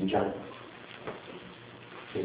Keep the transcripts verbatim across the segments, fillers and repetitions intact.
一章，这个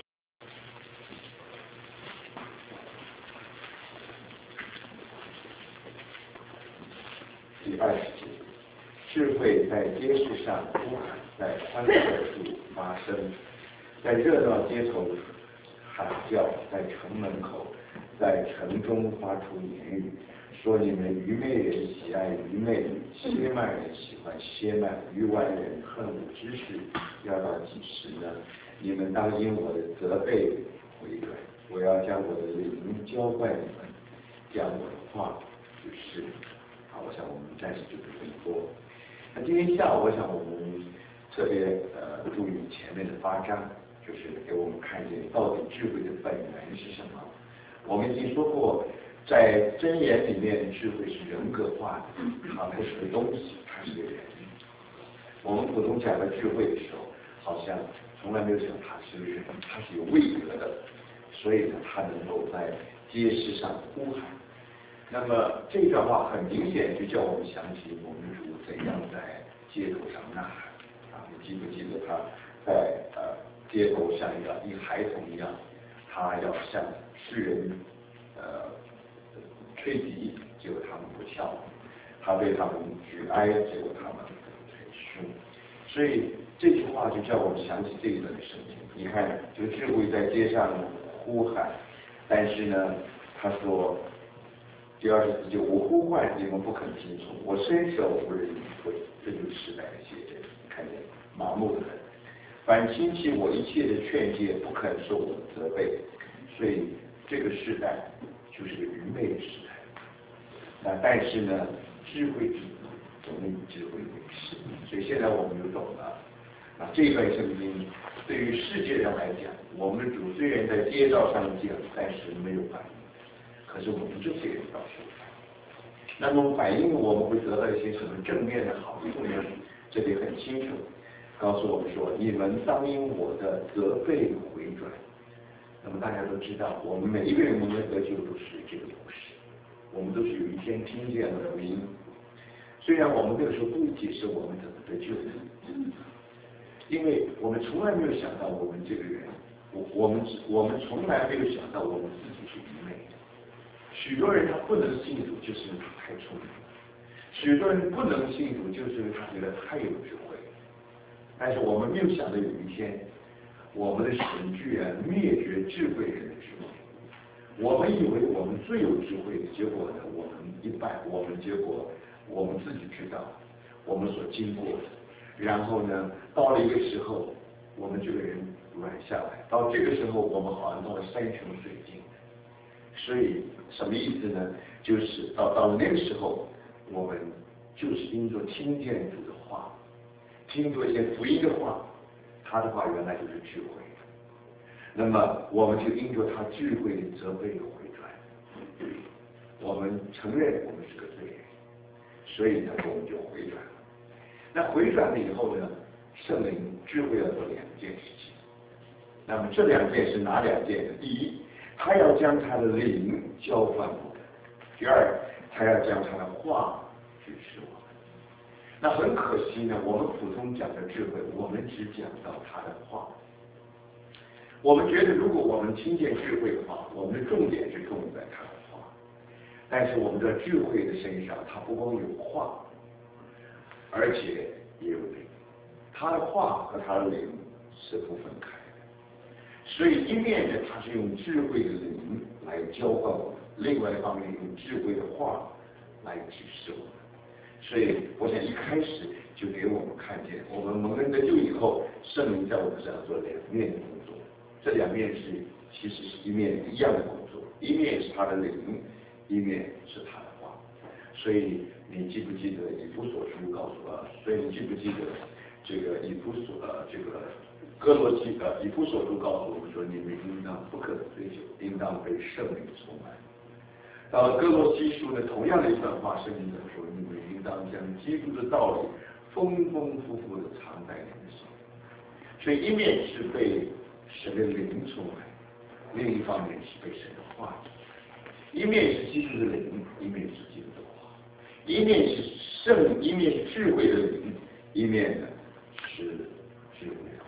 第二十节，智慧在街市上呼喊，在宽阔处发声，在热闹街头喊叫，在城门口，在城中发出言语，说你们愚昧人喜爱愚昧，歇慢人喜欢歇慢，愚顽人恨恶知识，要到几时呢？你们当因我的责备回转，我要将我的灵浇灌你们，将我的话指示。好，我想我们暂时就不这么多。那今天下午，我想我们特别呃注意前面的八章，就是给我们看见到底智慧的本源是什么。我们已经说过，在箴言里面，智慧是人格化的，它不是个东西，它是个人。我们普通讲的智慧的时候，好像从来没有想它是个人，它是有位格的，所以呢，它能够在街市上呼喊。那么这段话很明显就叫我们想起我们主怎样在街头上呐喊啊！你记不记得他在呃街头像一个一孩童一样，他要向世人呃吹笛，结果他们不跳；他对他们举哀，结果他们很凶。所以这句话就叫我们想起这一段的圣经。你看，这个智慧在街上呼喊，但是呢，他说。第二十四节，我呼唤你们不肯听从，我伸手不人理会，这就是时代的写照。看见麻木的很，反亲戚我一切的劝诫，不肯受我的责备，所以这个时代就是个愚昧的时代。那但是呢，智慧之子总以智慧为师，所以现在我们就懂了。啊，这段圣经对于世界上来讲，我们主虽然在街道上讲，但是没有反应。可是我们这些人倒是有反应，那么反应我们会得到一些什么正面的好处呢？这里很清楚告诉我们说，你们当因我的责备回转。那么大家都知道，我们每一个人蒙恩得救都是这个故事，我们都是有一天听见了福音，虽然我们那个时候不会解释我们怎么得救的，因为我们从来没有想到我们这个人，我我们我们从来没有想到我们自己是愚昧的。许多人他不能信主，就是因为他太聪明了；许多人不能信主，就是因为他觉得太有智慧。但是我们没有想到有一天，我们的神居然灭绝智慧人的智慧。我们以为我们最有智慧的，结果呢，我们一般，我们结果我们自己知道我们所经过的。然后呢，到了一个时候，我们这个人软下来，到这个时候，我们好像到了山穷水尽。所以什么意思呢？就是到到了那个时候，我们就是因着听见主的话，听着一些福音的话，他的话原来就是智慧。那么我们就因着他智慧的责备回转，我们承认我们是个罪人，所以呢我们就回转了。那回转了以后呢，圣灵智慧要做两件事情。那么这两件是哪两件呢？第一，他要将他的灵交换我们；第二，他要将他的话指示我们。那很可惜呢，我们普通讲的智慧，我们只讲到他的话。我们觉得，如果我们听见智慧的话，我们的重点是重在他的话。但是我们的智慧的身上，它不光有话，而且也有灵。他的话和他的灵是不分开的。所以一面呢，他是用智慧的灵来交换我们；另外一方面，用智慧的话来指示我们。所以，我想一开始就给我们看见，我们蒙恩得救以后，圣灵在我们身上做两面的工作。这两面是其实是一面一样的工作，一面是他的灵，一面是他的话。所以你记不记得以弗所书告诉我？所以你记不记得这个以弗所呃这个哥罗西呃以弗所书告诉我们说，你们应当不可醉酒，应当被圣灵充满。到了哥罗西书的同样的一段话，圣经怎么说？你们应当将基督的道理丰丰富富的藏在你们心。所以一面是被神的灵充满，另一方面是被神的话充满。一面是基督的灵，一面是基督的话；一面是圣，一面是智慧的灵，一面呢是智慧的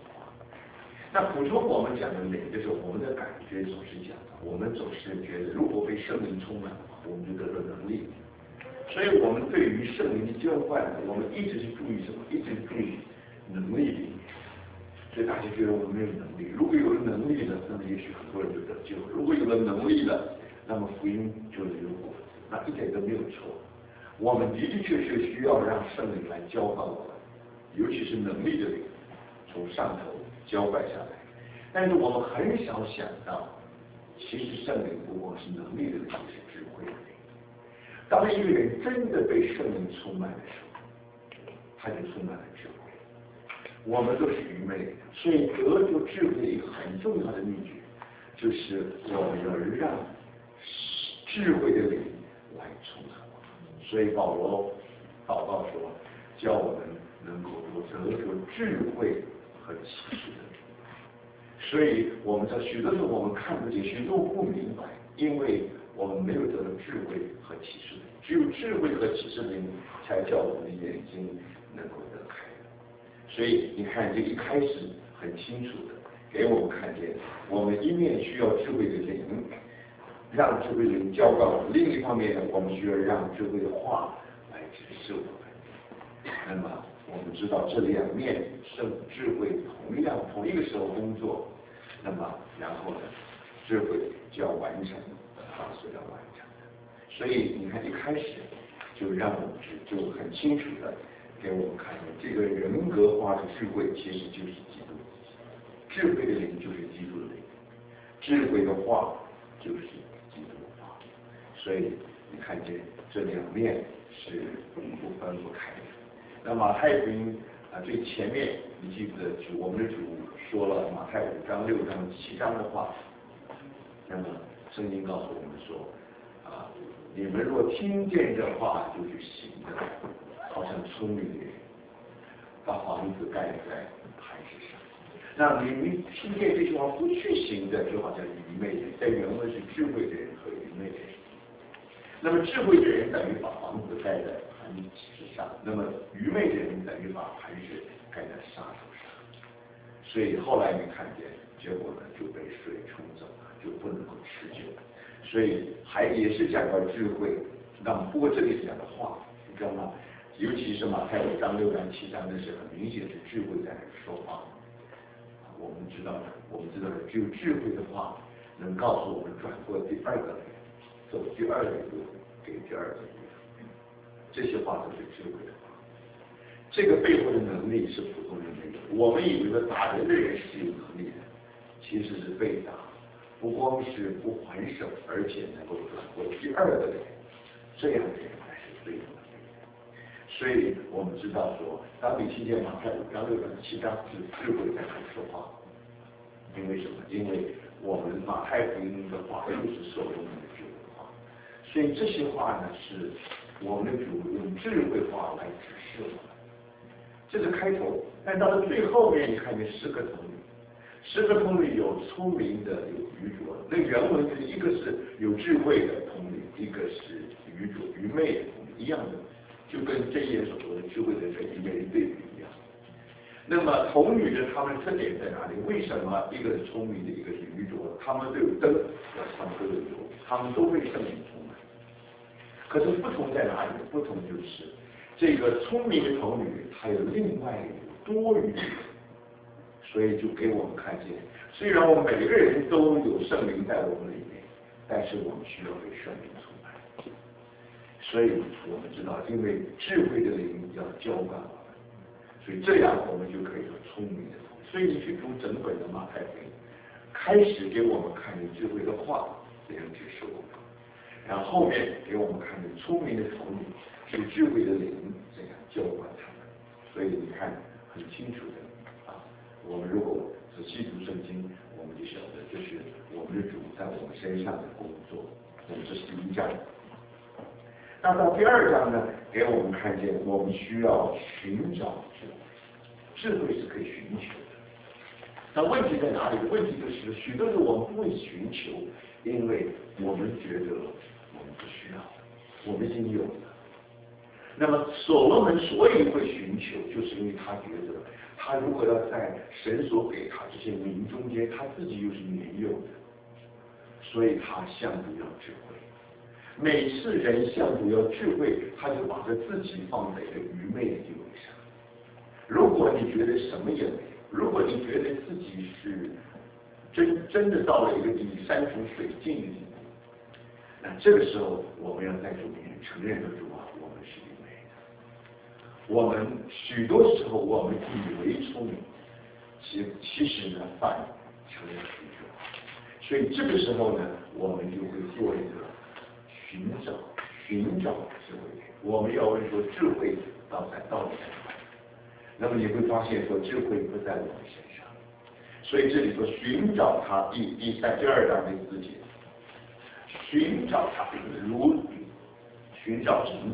那补充我们讲的灵，就是我们的感觉总是讲的，我们总是觉得，如果被圣灵充满的话，我们就得到能力。所以我们对于圣灵的交换，我们一直是注意什么？一直注意能力的。所以大家觉得我们没有能力，如果有了能力了，那么也许很多人就得救了；如果有了能力了，那么福音就能有果，那一点都没有错。我们的的确确需要让圣灵来浇灌我们，尤其是能力的灵，从上头浇灌下来。但是我们很少想到，其实圣灵不光是能力的灵，也是智慧的灵。当一个人真的被圣灵充满的时候，他就充满了智慧。我们都是愚昧的，所以得着智慧一个很重要的秘诀，就是我们要让智慧的灵来充满我们。所以保罗祷告说，叫我们能够得着智慧和启示的灵。所以我们在许多时候我们看不见，许多不明白，因为我们没有得到智慧和启示的灵。只有智慧和启示的灵，才叫我们的眼睛能够得开。所以你看，这一开始很清楚的给我们看见，我们一面需要智慧的灵，让智慧的灵浇灌我们；另一方面呢，我们需要让智慧的话来指示我们。那么我们知道这两面圣智慧同样同一个时候工作，那么然后呢，智慧就要完成它所要完成的。所以你看一开始就让我们就很清楚的给我们看见，这个人格化的智慧其实就是基督，智慧的灵就是基督的灵，智慧的话就是基督的话。所以你看见这两面是不分不开的。那马太福音啊最前面，你记得主我们的主说了马太五章、六章、七章的话，那么圣经告诉我们说啊，你们若听见这话就去行的，好像聪明的人把房子盖在磐石上。那你们听见这句话不去行的，就好像愚昧人。在原文是智慧的人和愚昧的人。那么智慧的人等于把房子盖在磐石上，那么愚昧的人等于把磐石盖在沙土上。所以后来你看见，结果呢就被水冲走了，就不能够持久。所以还也是讲到智慧，那么不过这里讲的话，你知道吗？尤其是马太五章、六章、七章，那是很明显是智慧在说话。我们知道的，我们知道的，只有智慧的话，能告诉我们转过第二个脸，走第二个路，给第二个路。这些话都是智慧的话。这个背后的能力是普通人没有。我们以为的打人的人是有能力的，其实是被打，不光是不还手，而且能够转过第二个脸，这样的人才是最有能力的。所以我们知道说，当你听见马太五章、六章、七章是智慧在说话，因为什么？因为我们马太福音的话又是受用的智慧话，所以这些话呢是我们的主用智慧话来指示我们。这是开头，但到了最后面，你看见十个童女，十个童女有聪明的，有愚拙的。那原文是一个是有智慧的童女，一个是愚拙愚昧的童女，一样的。就跟这页所说的智慧的人一个人对比一样。那么童女的他们特点在哪里？为什么一个是聪明的，一个是愚拙的？他们都有灯，他们都有油，他们都被圣灵充满。可是不同在哪里？不同就是这个聪明的童女，她有另外有多余的，所以就给我们看见，虽然我们每个人都有圣灵在我们里面，但是我们需要被圣灵充满。所以我们知道，因为智慧的灵要浇灌我们，所以这样我们就可以有聪明的童女。所以你去读整本的马太福音，开始给我们看见智慧的话怎样指示我们，然后后面给我们看见聪明的童女是智慧的灵怎样浇灌他们。所以你看很清楚的啊，我们如果仔细读圣经，我们就晓得这是我们的主在我们身上的工作。那么这是第一章。那到第二章呢，给我们看见我们需要寻找智慧，智慧是可以寻求的。那问题在哪里？问题就是许多时候我们不会寻求，因为我们觉得我们不需要，我们已经有了。 那么所罗门所以会寻求，就是因为他觉得，他如果要在神所给他这些民中间，他自己又是年幼的，所以他向主要智慧。每次人向主要智慧，他就把他自己放在一个愚昧的地位上。如果你觉得什么也没有，如果你觉得自己是真真的到了一个比山穷水尽的地步，那这个时候我们要在主面前承认主啊，我们是愚昧的。我们许多时候我们以为聪明，其其实呢反成了愚拙。所以这个时候呢，我们就会做一个寻找寻找智慧。我们要问说智慧到在到底在哪里？那么你会发现说智慧不在我们身上。所以这里说寻找它，第第三第二章第四节，寻找它如寻找虫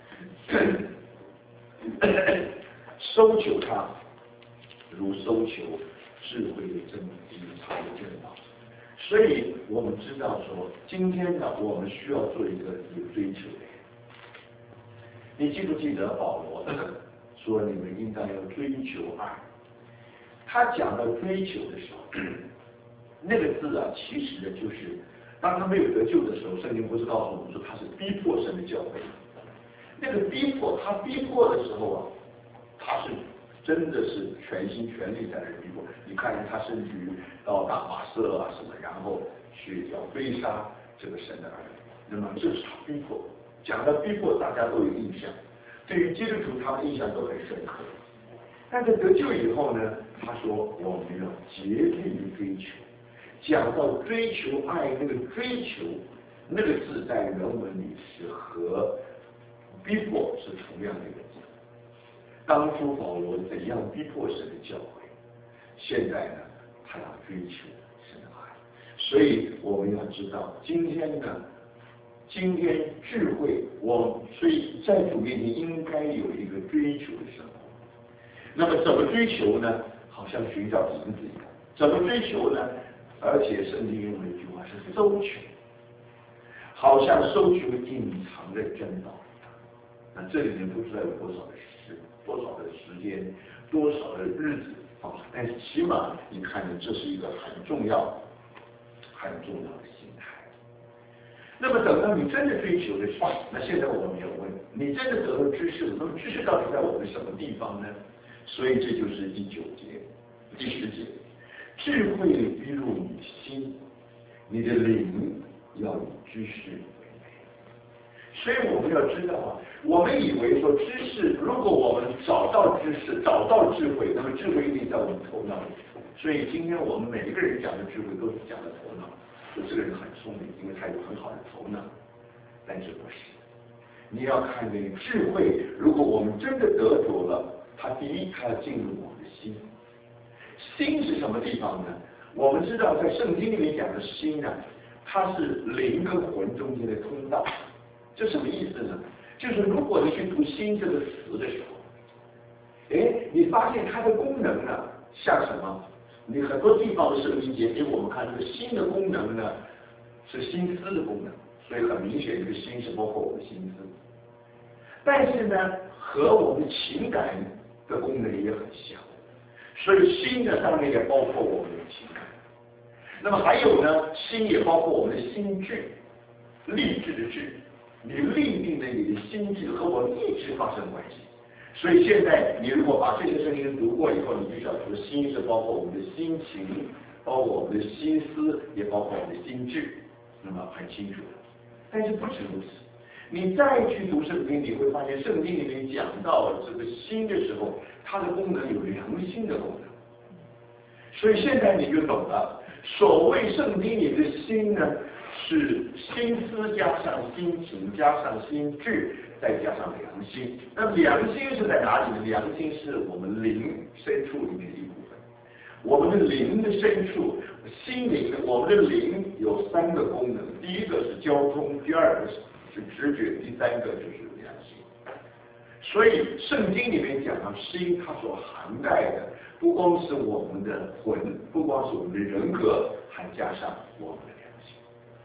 子，搜求它如搜求智慧的真隐藏的真道。所以我们知道说，今天呢，我们需要做一个有追求的人。你记不记得保罗说你们应当要追求爱？他讲到追求的时候，那个字啊，其实呢就是当他没有得救的时候，圣经不是告诉我们说他是逼迫神的教诲。那个逼迫，他逼迫的时候啊，他是真的是全心全力在那逼迫。你看他甚至于到大马色啊什么，然后去要追杀这个神的儿女。那么这是他逼迫。讲到逼迫，大家都有印象，对于基督徒他们印象都很深刻。但是得救以后呢，他说我们要竭力于追求。讲到追求爱，那个追求那个字在原文里是和逼迫是同样的一个字。当初保罗怎样逼迫神的教诲，现在呢，他要追求神的爱。所以我们要知道，今天呢，今天智慧，我所以在主面前应该有一个追求的生活。那么怎么追求呢？好像寻找银子一样。怎么追求呢？而且圣经用了一句话是搜求，好像搜求隐藏的真道一样。那这里面不知道有多少的时多少的时间，多少的日子啊！但是起码你看见这是一个很重要、很重要的心态。那么等到你真的追求的时候，那现在我们要问：你真的得到知识了？那么知识到底在我们什么地方呢？所以这就是第九节、第十节，智慧逼入你心，你的灵要以知识为美。所以我们要知道啊，我们以为说知识，如果我们找到知识、找到智慧，那么智慧一定在我们头脑里。所以今天我们每一个人讲的智慧都是讲的头脑，说这个人很聪明，因为他有很好的头脑。但是不是，你要看这个智慧，如果我们真的得着了。它第一，它要进入我们的心。心是什么地方呢？我们知道，在圣经里面讲的心呢，它是灵跟魂中间的通道。这什么意思呢？就是如果你去读心这个词的时候，哎，你发现它的功能呢，像什么？你很多地方的圣经节给我们看，这个心的功能呢，是心思的功能，所以很明显，这个心是包括我们的心思。但是呢，和我们的情感的功能也很像，所以心呢当然也包括我们的情感。那么还有呢，心也包括我们的心智，立志的志，你立定的你的心智和我们意志发生关系。所以现在你如果把这些圣经读过以后，你就晓得心是包括我们的心情，包括我们的心思，也包括我们的心智，那么很清楚。但是不止如此。你再去读圣经，你会发现圣经里面讲到这个心的时候，它的功能有良心的功能。所以现在你就懂了，所谓圣经里的心呢，是心思加上心情加上心智，再加上良心。那良心是在哪里呢？良心是我们灵深处里面的一部分。我们的灵的深处，心灵，我们的灵有三个功能，第一个是交通，第二个是是直觉，第三个就是良心。所以圣经里面讲到心，它所涵盖的不光是我们的魂，不光是我们的人格，还加上我们的良心。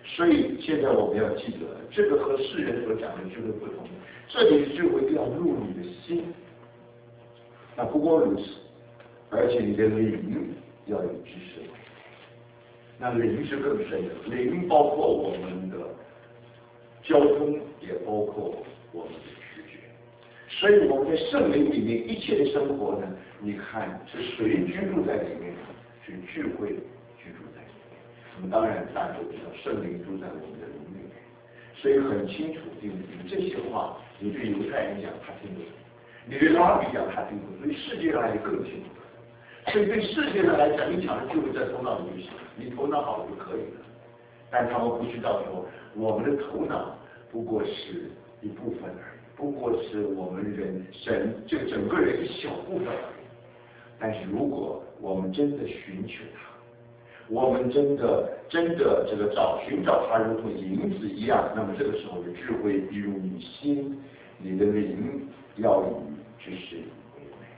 所以现在我们要记得，这个和世人所讲的智慧不同，这里的智慧要入你的心。那不光如此，而且你的灵要有知识。那灵是更深的，灵包括我们的交通，也包括我们的直觉。所以我们在圣灵里面一切的生活呢，你看是谁居住在里面？是智慧居住在里面。那么当然大家都知道，圣灵住在我们的灵里面，所以很清楚定义这些话，你对犹太人讲他听不懂，你对拉比讲他听不懂，对世界上来更听不懂。所以对世界上来讲，你讲的智慧在头脑里就行了，你头脑好就可以了。但他们不知道说，我们的头脑不过是一部分而已，不过是我们人神这个整个人一小部分而已。但是如果我们真的寻求他，我们真的真的这个找寻找他，如同银子一样，那么这个时候的智慧必入你心，你的灵要以知识为美。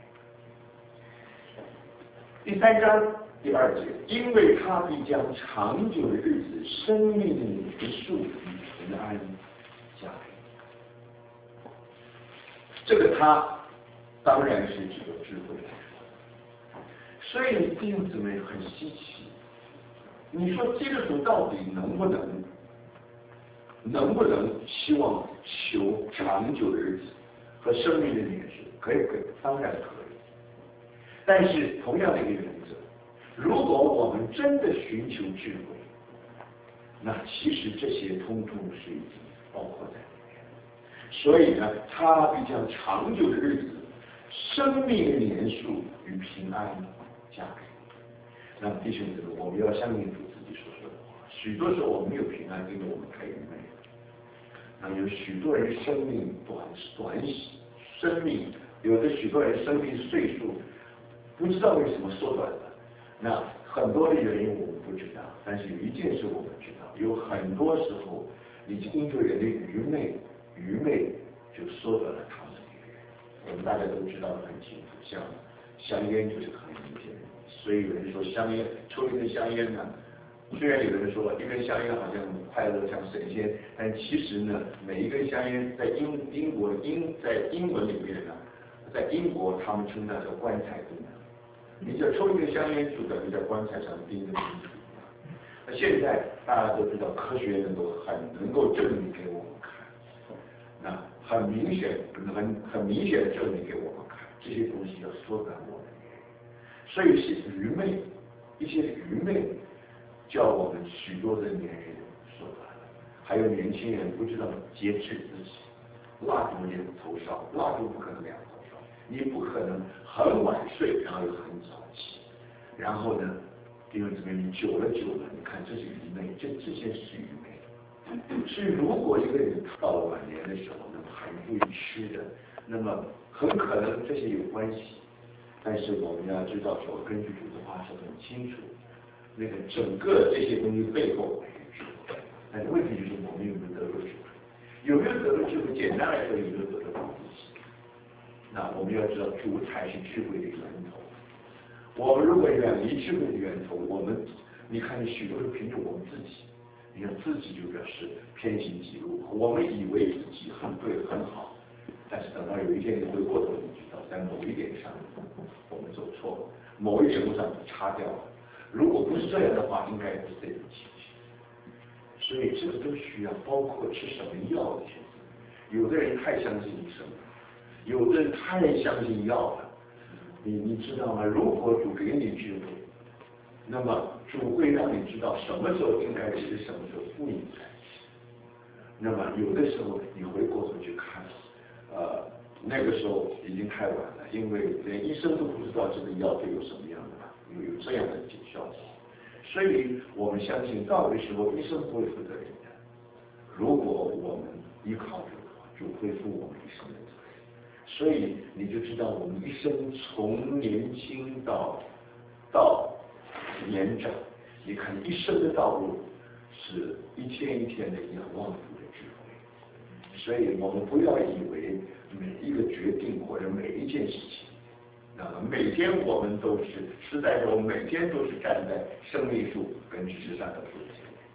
第三章第二节，因为他必将长久的日子、生命的年数与平安加给。这个他当然是指的智慧来说，所以弟兄姊妹很稀奇。你说基督徒到底能不能能不能希望求长久的日子和生命的年数？可以，可以，当然可以。但是同样的一个原则，如果我们真的寻求智慧，那其实这些通通是已经包括在里面。所以呢，他必将长久的日子、生命的年数与平安加给。那么弟兄姊妹，我们要相信主自己所说的话。许多时候我们没有平安，因为我们太愚昧了。那有许多人生命短短生命，有的许多人生命岁数不知道为什么缩短了。那很多的原因我们不知道，但是有一件事我们知道，有很多时候已经因着人的愚昧，愚昧就缩短了他们的年龄。我们大家都知道的很清楚，像香烟就是很明显的。所以有人说香烟，抽一根香烟呢，虽然有人说一根香烟好像快乐像神仙，但其实呢，每一根香烟在英英国英在英文里面呢，在英国他们称那叫棺材钉。你只要抽一根香烟，就等于在棺材上钉着钉子。那现在大家都知道，科学能够很能够证明给我们看，那很明显很很明显的证明给我们看，这些东西要缩短我们。所以是愚昧，一些愚昧叫我们许多的年人缩短了。还有年轻人不知道节制自己，蜡烛也头烧，蜡烛不可能两头烧，你不可能很晚睡，然后又很早起，然后呢，弟兄姊妹，你久了久了，你看这是愚昧，这这些是愚昧。所以如果一个人到了晚年的时候，那么很注意吃的，那么很可能这些有关系。但是我们要知道说，根据主的话是很清楚，那个整个这些东西背后是智慧。但是问题就是我们有没有得到智慧？有没有得到智慧？简单来说，有没有得到自己？那我们要知道，主才是智慧的源头。我们如果远离智慧的源头，我们你看，许多是凭着我们自己，你看自己就表示偏行己路，我们以为自己很对很好。但是等到有一天你回过头，你知道在某一点上我们走错了，某一点上差掉了。如果不是这样的话，应该不是这种情形。所以这个都需要，包括吃什么药的选择。有的人太相信医生了，有的人太相信药了。你你知道吗？如果主给你智慧，那么主会让你知道什么时候应该吃，什么时候不应该吃。那么有的时候你回过头去看。呃，那个时候已经太晚了，因为连医生都不知道这个药对有什么样的有有这样的效果，所以我们相信到的时候医生不会负责任的。如果我们依靠主的话，主会负我们一生的责任。所以你就知道我们一生从年轻到到年长，你看一生的道路是一天一天的仰望主的智慧。所以我们不要以为每一个决定或者每一件事情，啊，每天我们都是实在说，每天都是站在生命树跟知识上的树前面。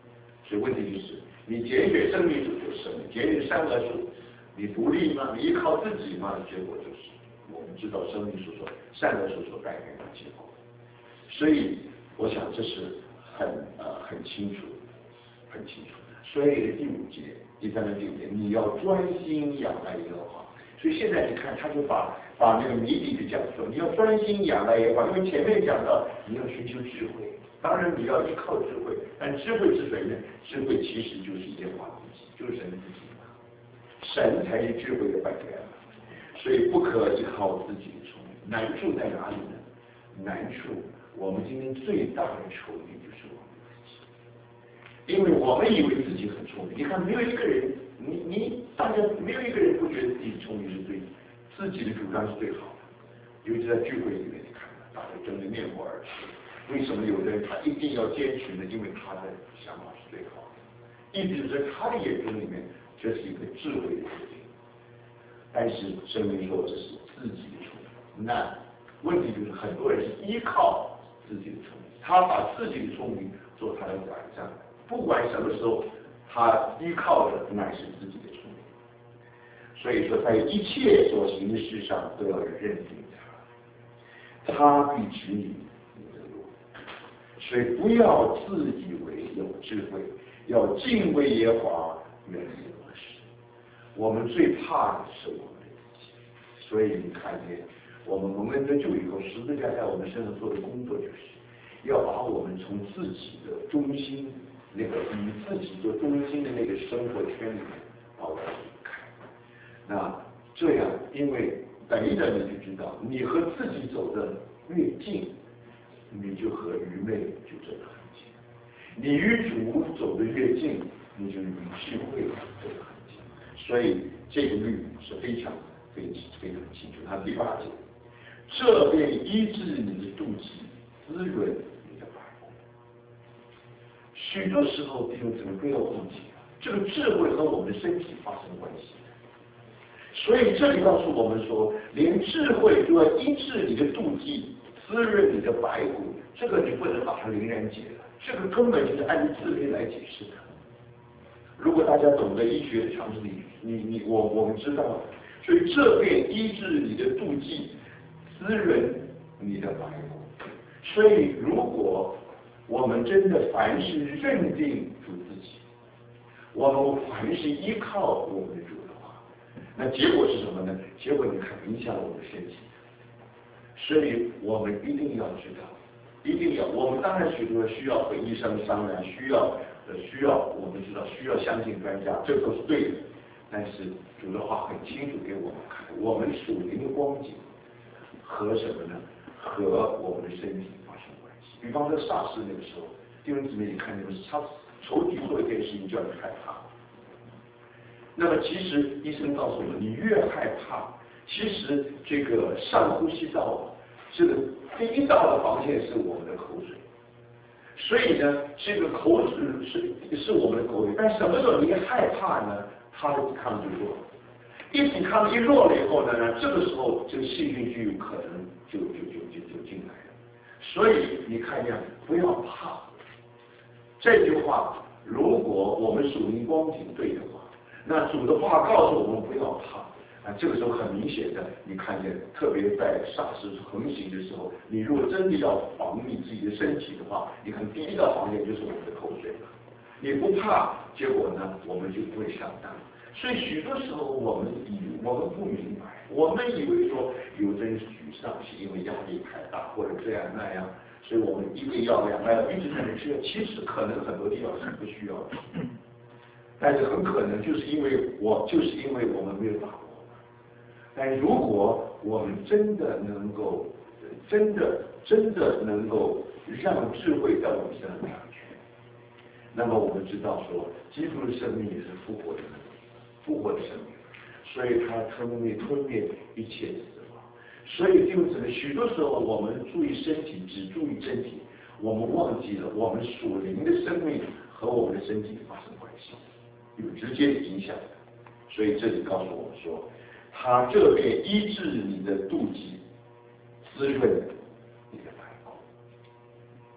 所以问题就是，你拣选生命树就是生命，拣选善恶树，你独立吗？你依靠自己吗？结果就是，我们知道生命树所善恶树所带来的结果。所以，我想这是很呃很清楚，很清楚的。所以第五节、第三个第五节，你要专心仰赖耶和华。所以现在你看，他就把把那个谜底就讲说，你要专心仰赖耶和华，因为前面讲到你要寻求智慧，当然你要依靠智慧，但智慧是谁呢？智慧其实就是耶和华自己，就是神自己嘛，神才是智慧的本源嘛。所以不可依靠自己的聪明。难处在哪里呢？难处，我们今天最大的仇敌就是我们自己，因为我们以为自己很聪明。你看，没有一个人，你你大家没有一个人不觉得自己聪明是对，自己的主张是最好的。尤其在聚会里面，你看，大家争得面红耳赤。为什么有的人他一定要坚持呢？因为他的想法是最好的，一直在他的眼中里面，这是一个智慧的决定。但是圣经说这是自己的聪明，那问题就是很多人是依靠自己的聪明，他把自己的聪明做他的拐杖，不管什么时候，他依靠的乃是自己的聪明。所以说，在一切所行的事上都要认定他，他必指引你的路。所以不要自以为有智慧，要敬畏耶和华，远离恶事。我们最怕的是我们的自己，所以你看见我们蒙恩得救以后，十字架在我们身上做的工作，就是要把我们从自己的中心，那个以自己做中心的那个生活圈里面把我们离开。那这样，因为等等你就知道，你和自己走得越近，你就和愚昧就走得很近；你与主走得越近，你就与智慧走得很近。所以这个律是非常非常非常清楚。它第八节，这便医治你的妒忌，滋润你的百物。许多时候弟兄姊妹不要忘记，这个智慧和我们的身体发生关系。所以这里告诉我们说，连智慧都要医治你的妒忌，滋润你的白骨，这个你不能把它凌然解了，这个根本就是按字面来解释的。如果大家懂得医学的常识，你你你我我们知道，所以这便医治你的妒忌，滋润你的白骨。所以如果我们真的凡是认定主自己，我们凡是依靠我们的主的话，那结果是什么呢？结果你看影响我们的身体。所以我们一定要知道，一定要，我们当然许多需要和医生商量，需要呃需要我们知道需要相信专家，这都是对的。但是主的话很清楚给我们看，我们属灵的光景和什么呢？和我们的身体发生关系。比方说萨士那个时候，弟兄姊妹你看那个他仇敌做一件事情叫你害怕。那么其实医生告诉我们，你越害怕，其实这个上呼吸道这个第一道的防线是我们的口水。所以呢，这个口水是是我们的口水，但什么时候你一害怕呢？它的抵抗力就弱，一抵抗力弱了以后呢，这个时候这个细菌就有可能就就就就就进来了。所以你看一下，不要怕。这句话，如果我们属灵光景对的话，那主的话告诉我们不要怕。啊，这个时候很明显的，你看见，特别在萨士横行的时候，你如果真的要防你自己的身体的话，你看第一道防线就是我们的口水了。你不怕，结果呢，我们就不会上当。所以许多时候我们以我们不明白，我们以为说有的人沮丧是因为压力太大，或者这样那样，所以我们一个药两个药一直在那吃，其实可能很多地方是不需要的，但是很可能就是因为我就是因为我们没有把握。但如果我们真的能够，真的真的能够让智慧在我们身上掌权，那么我们知道说，基督的生命也是复活的能力，复活的生命，所以他吞灭吞灭一切死亡。所以弟兄姊妹，许多时候我们注意身体，只注意身体，我们忘记了我们属灵的生命和我们的身体发生关系，有直接的影响的。所以这里告诉我们说，他这便医治你的妒忌，滋润你的白骨。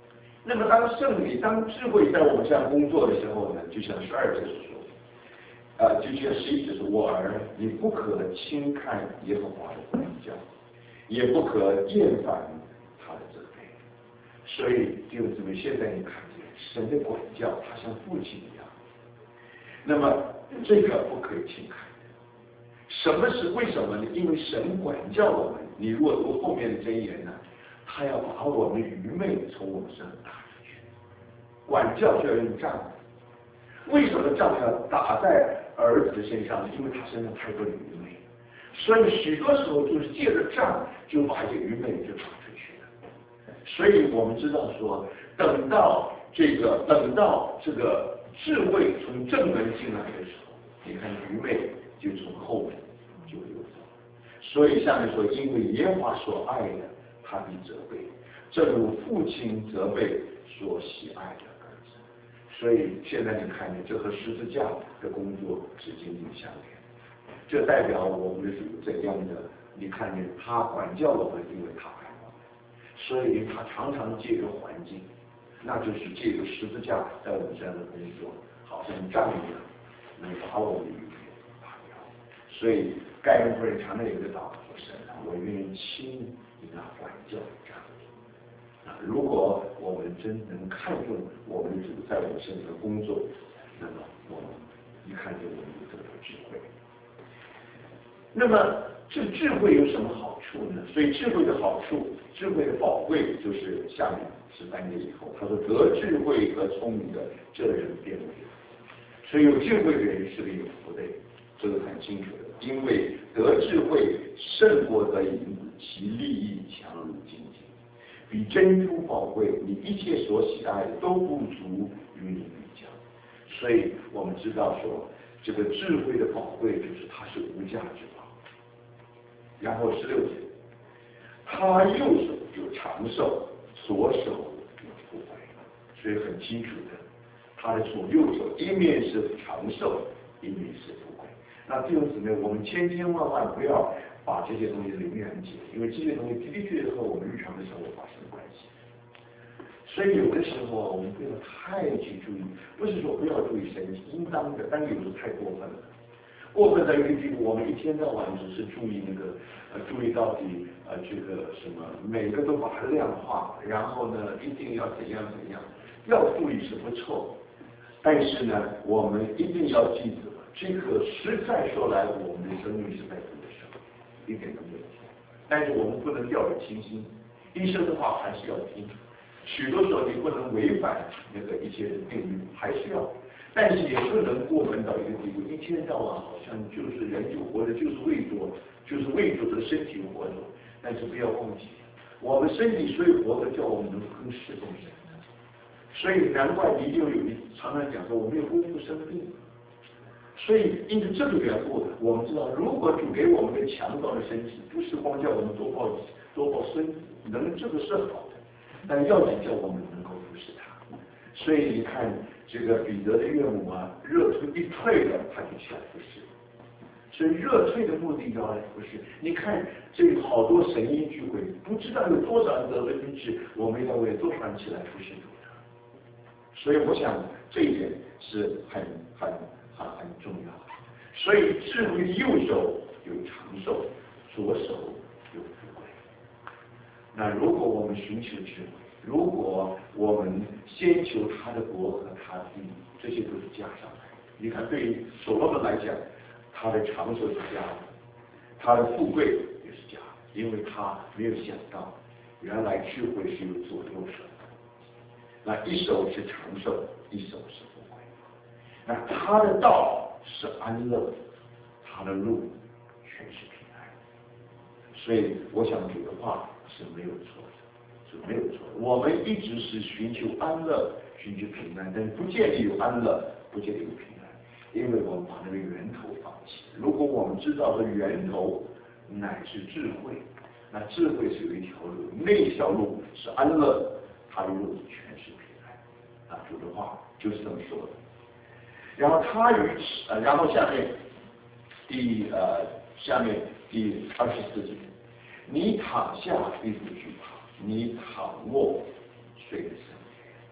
那么当圣灵、当智慧在我们身上工作的时候呢，就像十二节所说，呃，就像十一节说：“我儿，你不可轻看耶和华的管教，也不可厌烦他的责备。”所以弟兄姊妹，现在你看见神的管教，他像父亲一样。那么这个不可以轻看。什么是为什么呢？因为神管教我们。你如果读后面的箴言呢，他要把我们愚昧从我们身上打出去。管教就要用杖。为什么杖要打在儿子的身上呢？因为他身上太多的愚昧，所以许多时候就是借着杖就把一些愚昧就打出去了。所以我们知道说，等到这个等到这个智慧从正门进来的时候，你看愚昧就从后门就流走。所以下面说，因为耶和华所爱的，他必责备，正如父亲责备所喜爱的儿子。所以现在你看见这和十字架的工作是紧紧相连，这代表我们的主怎样的？你看见他管教我们，因为他爱我们，所以他常常借着环境，那就是借着十字架在我们身上的工作，好像杖一样，能把我们的愚昧打掉。所以盖恩夫人常常有一个祷告说：“神啊，我愿意亲你那管教的杖。”啊，如果我们真能看重我们的主在我们身上的工作，那么我们一看见我们就得到智慧。那么这智慧有什么好处呢？所以智慧的好处，智慧的宝贵，就是下面十三节以后，他说：“得智慧和聪明的，这人变为有。”所以有智慧的人是个有福的人，这个很清楚的。因为得智慧胜过得银子，其利益强如金金，比珍珠宝贵，你一切所喜爱的都不足与你比较。所以我们知道说，这个智慧的宝贵就是它是无价之宝。然后十六节，他右手有长寿，左手有富贵，所以很清楚的，他的左右手一面是长寿，一面是富贵。那弟兄姊妹，我们千千万万不要把这些东西凌然解，因为这些东西的的确确和我们日常的生活发生关系。所以有的时候我们不要太去注意，不是说不要注意神，应当的，但有时候太过分了。过分在于地步，我们一天到晚只是注意那个，呃，注意到底呃这个什么，每个都把它量化，然后呢，一定要怎样怎样，要注意是不错，但是呢，我们一定要记得，这个实在说来，我们的生命是在主的手，一点都没有错。但是我们不能掉以轻心，医生的话还是要听，许多时候你不能违反那个一些的定律，还是要。但是也不能过分到一个地步，一天到晚好像就是人就活着，就是为着，就是为着这个身体活着。但是不要忘记，我们身体所以活着，叫我们能更侍奉神。所以难怪你就有一常常讲说，我没有功夫生病。所以因着这个缘故呢，我们知道，如果主给我们的强壮的身体，不是光叫我们多抱多抱孙子，能这个是好的，但要紧叫我们能够服侍他。所以你看。这个彼得的岳母啊，热退一退了，他就起来服侍。所以热退的目的要来服侍。你看这好多神医聚会，不知道有多少人得了医治，我们要为多少人起来服侍主的。所以我想这一点是很很很很重要的。所以智慧的右手有长寿，左手有富贵。那如果我们寻求智慧，如果我们先求他的国和他的义，这些都是加上来的。你看，对于所罗门来讲，他的长寿是加的，他的富贵也是加的，因为他没有想到，原来智慧是有左右手的。那一手是长寿，一手是富贵。那他的道是安乐，他的路全是平安。所以，我想主的话是没有错的。是没有错的，我们一直是寻求安乐，寻求平安，但是不建立有安乐，不建立有平安，因为我们把那个源头放弃。如果我们知道这源头乃是智慧，那智慧是有一条路，那一条路是安乐，它的路全是平安。啊，主的话就是这么说的。然后他与呃，然后下面第呃下面第二十四节，你躺下必不惧怕。你躺卧睡得香，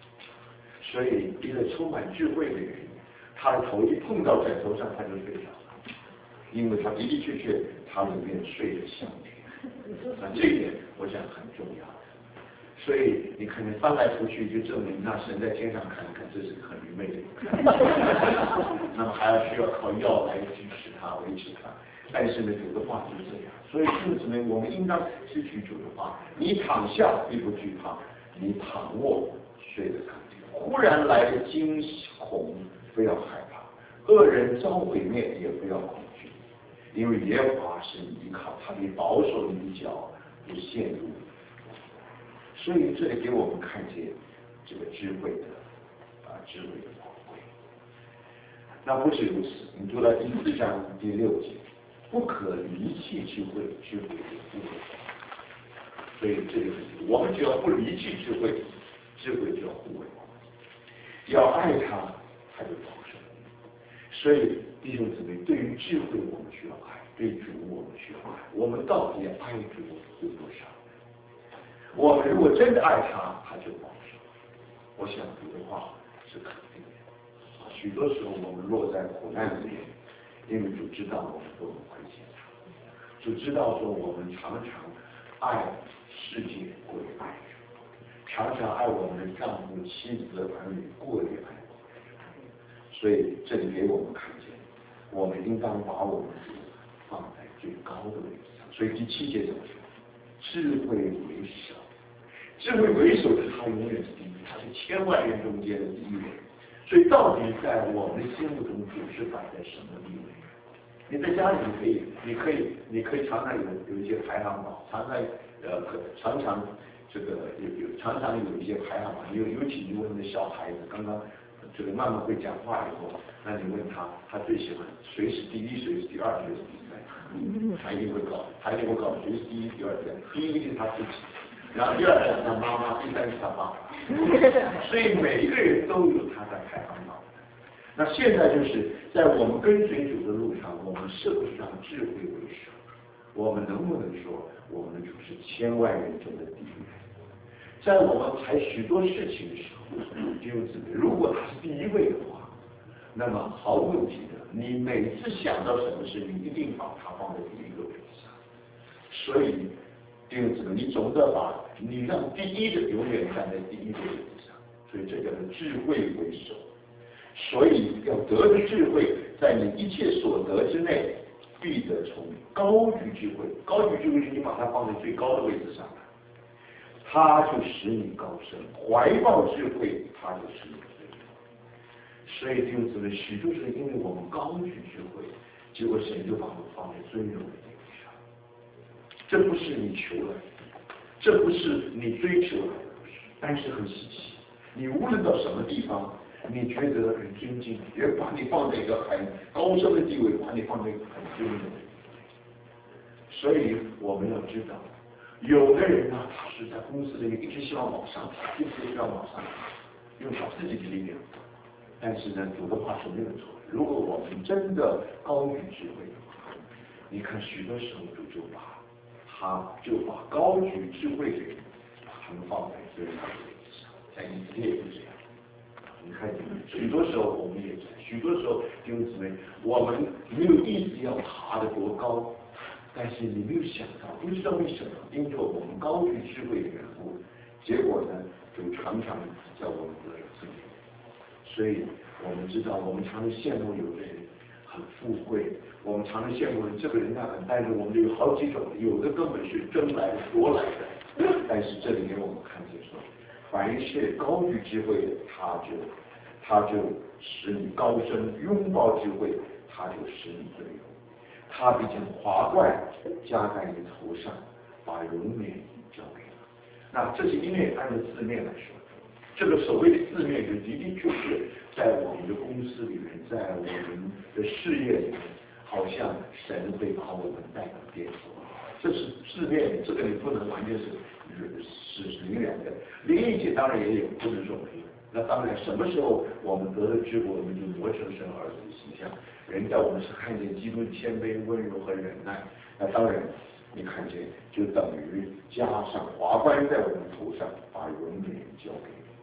所以一个充满智慧的人，他的头一碰到枕头上他就睡着了，因为他的的确确他里面睡着香甜，那这一点我想很重要。所以你可能翻来覆去，就证明那神在天上看看，这是个很愚昧的人。那么还要需要靠药来支持他、维持他。但是呢，主的话就是这样。所以弟兄姊妹，我们应当支取主的话。你躺下必不惧怕，你躺卧睡得康定。忽然来的惊恐，不要害怕；恶人遭毁灭，也不要恐惧，因为耶和华是你依靠，他必保守你的脚不陷入。所以这里给我们看见这个智慧的啊智慧的宝贵。那不止如此，你读到第四章第六节，不可离弃智慧，智慧的护卫。所以这里我们只要不离弃智慧，智慧就要护卫我们，要爱他，他就保守。所以弟兄姊妹，对于智慧我们需要爱，对主我们需要爱。我们到底爱主有多少？我们如果真的爱他，他就保守。我想主的话是肯定的。许多时候我们落在苦难里面，因为主知道我们不能亏欠他，主知道说我们常常爱世界过于爱主，常常爱我们的丈夫、妻子、儿女过于爱我们。所以这里给我们看见，我们应当把我们主放在最高的位置上。所以第七节怎么说？智慧为首。智慧为首的他永远是第一，他是千万人中间的第一位。所以到底在我们的心目中，主是摆在什么地位？你在家里可以，你可以，你可以常常有有一些排行榜，常常呃常常这个有有常常有一些排行榜，尤尤其你问那小孩子，刚刚这个慢慢会讲话以后，那你问他，他最喜欢谁是第一，谁是第二，谁是第三，他一定会告诉，他一定会告诉谁是第一、第二、第三，第一个是他自己。然后第二是他妈妈，第三是他爸爸，所以每一个人都有他的排行榜。那现在就是在我们跟随主的路上，我们是不是让智慧为首？我们能不能说我们的主是千万人中的第一位？在我们排许多事情的时候，弟兄姊妹，如果他是第一位的话，那么毫无问题的，你每次想到什么事，你一定把它放在第一个位置上。所以弟兄姊妹，你总得把你让第一的永远站在第一个位置上，所以这叫做智慧为首。所以要得的智慧，在你一切所得之内，必得聪明。高举智慧，高举智慧是你把它放在最高的位置上来，它就使你高升；怀抱智慧，它就使你尊荣。所以弟兄姊妹，许多是因为我们高举智慧，结果神就把我们放在尊荣的地位上。这不是你求来的，这不是你追求来的，不是，但是很稀奇。你无论到什么地方，你觉得很尊敬，也把你放在一个很高深的地位，把你放在一个很尊荣的地位。所以我们要知道，有的人呢，他是在公司里面一直希望往上爬，一直希望往上爬，用他自己的力量。但是呢，主的话是没有错。如果我们真的高举智慧的话，你看许多时候主就把他就把高举智慧的人，把他们放在最高的位置上，在以色列也是这样。你看，许多时候我们也在，许多时候弟兄姊妹，我们没有意识要爬得多高，但是你没有想到，不知道为什么，因着我们高举智慧的缘故，结果呢，就常常叫我们得了尊荣。所以我们知道，我们常常羡慕有的人很富贵，我们常常羡慕这个人那个，但是我们有好几种，有的根本是争来的、夺来的。但是这里面我们看见说，凡是高举智慧的，他就他就使你高升；拥抱智慧，他就使你尊荣。他必将华冠加在你头上，把荣冕交给你。那这是因为按照字面来说，这个所谓的字面就的的确确在我们的公司里面，在我们的事业里面，好像神会把我们带到巅峰。这是字面，这个你不能完全是是灵然的，灵异界当然也有，不能说没有。那当然，什么时候我们得了智慧，我们就磨成神儿子的形象。人在我们是看见基督的谦卑、温柔和忍耐。那当然，你看见就等于加上华冠在我们头上，把荣冕交给你。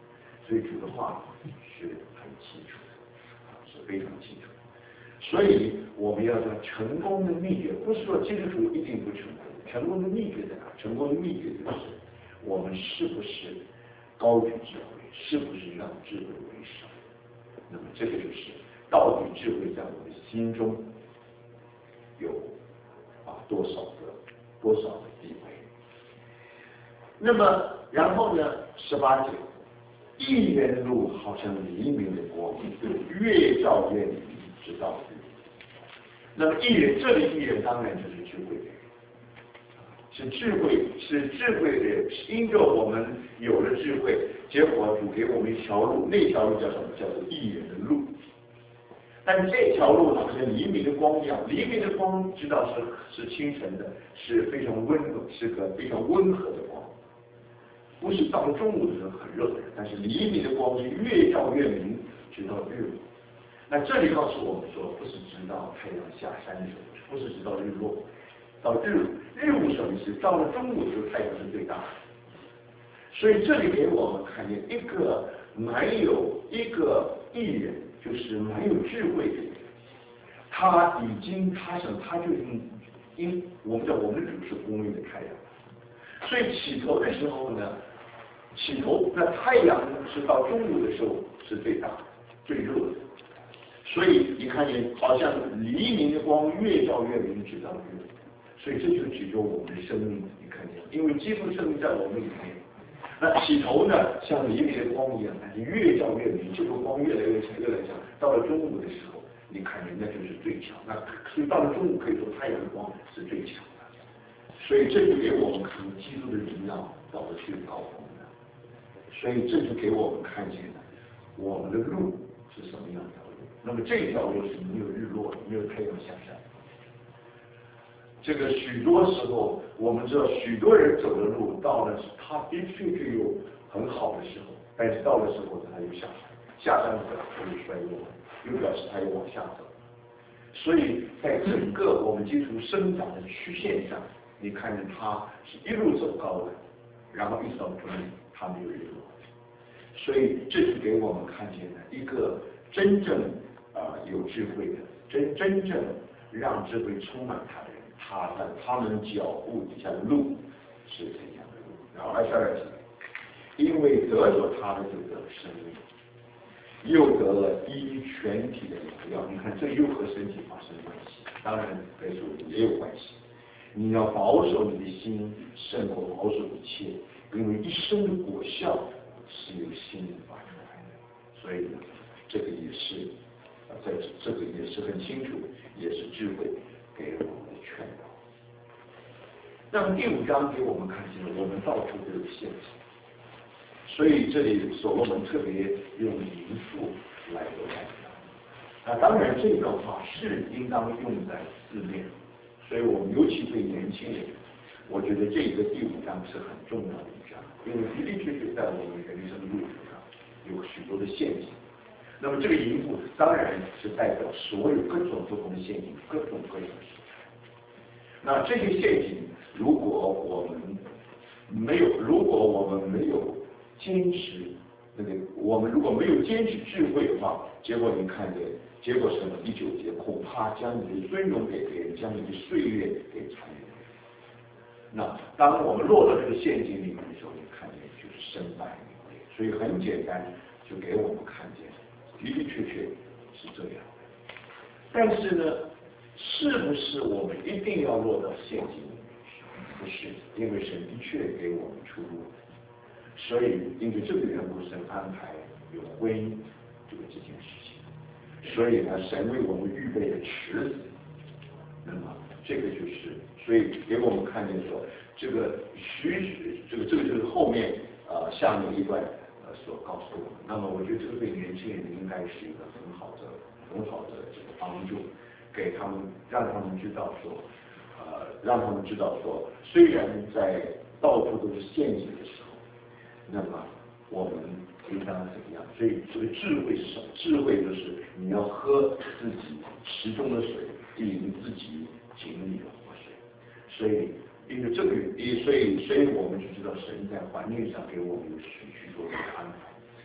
所以主的话是很清楚的，啊，是非常清楚的。所以我们要说成功的秘诀，不是说基督徒一定不成功，成功的秘诀在哪？成功的秘诀就是我们是不是高举智慧，是不是让智慧为首？那么这个就是到底智慧在我们心中有啊多少个多少个地位？那么然后呢，十八节，一人的路好像黎明的光，越照越明，直到日。那么一人，这里一人当然就是智慧的人，是智慧，是智慧的人，因着我们有了智慧，结果主给我们一条路，那条路叫什么？叫做一人的路。但是这条路好像黎明的光一样，黎明的光知道是是清晨的，是非常温和，是个非常温和的光，不是到了中午的时候很热的，但是黎明的光是越照越明，直到日落。那这里告诉我们说，不是直到太阳下山的时候，不是直到日落，到日日午什么意思？到了中午的时候，太阳是最大的。所以这里给我们看见一个蛮有一个艺人，就是蛮有智慧的人，他已经他想他就已经因我们叫我们的主是公义的太阳，所以起头的时候呢，起头那太阳是到中午的时候是最大最热的。所以你看见好像黎明的光越照越明，直到日落。所以这就指着我们的生命，你看见，因为基督生命在我们里面。那起头呢，像黎明的光一样，但是越照越明，这个光越来越强，越来越强。到了中午的时候，你看见那就是最强。那所以到了中午，可以说太阳的光是最强的。所以这就给我们看基督的荣耀到了最高峰的。所以这就给我们看见了我们的路是什么样的。那么这条路是没有日落，没有太阳下山。这个许多时候，我们知道许多人走的路，到了他的确确有很好的时候，但是到了时候他又下山，下山的他又衰落，又表示他又往下走。所以在整个我们基督生长的曲线上，你看见他是一路走高的，然后一直到中间，他没有日落。所以这是给我们看见的一个真正啊、呃、有智慧的，真真正让智慧充满他的人，他在他们脚步底下的路是怎样的路？然后二十二节，因为得着他的就得了生命，又得了一全体的荣耀。你看这又和身体发生关系，当然跟属灵也有关系。你要保守你的心，胜过保守一切，因为一生的果效是由心发出来的。所以呢，这个也是啊，在这个也是很清楚，也是智慧给我们的劝导。那么第五章给我们看见了，我们到处都有陷阱，所以这里所罗门特别用淫妇来做代表。那当然这段话是应当用在字面，所以我们尤其对年轻人，我觉得这个第五章是很重要的一章，因为的的确确在我们人生的路途上有许多的陷阱。那么这个淫妇当然是代表所有各种不同的陷阱，各种各样的事情。那这些陷阱，如果我们没有，如果我们没有坚持那个，我们如果没有坚持智慧的话，结果你看见，结果是什么？第九节，恐怕将你的尊荣给别人，将你的岁月给残忍。那当我们落到这个陷阱里面的时候，你看见就是身败名裂。所以很简单，就给我们看见，的的确确是这样的。但是呢，是不是我们一定要落到陷阱里面去？不是，因为神的确给我们出路。所以因为这个缘故，神安排有婚姻这个这件事情。所以呢，神为我们预备了池子。那么这个就是，所以给我们看见说，这个许许这个这个就是后面呃下面一段呃所告诉我们。那么我觉得这个对年轻人应该是一个很好的很好的这个帮助，给他们让他们知道说，呃让他们知道说，虽然在到处都是陷阱的时候，那么我们应当怎么样？所以这个智慧是什么？智慧就是你要喝自己池中的水，饮自己井里的活水。所以因为这个，所以所以我们就知道神在环境上给我们有许许多多的安排。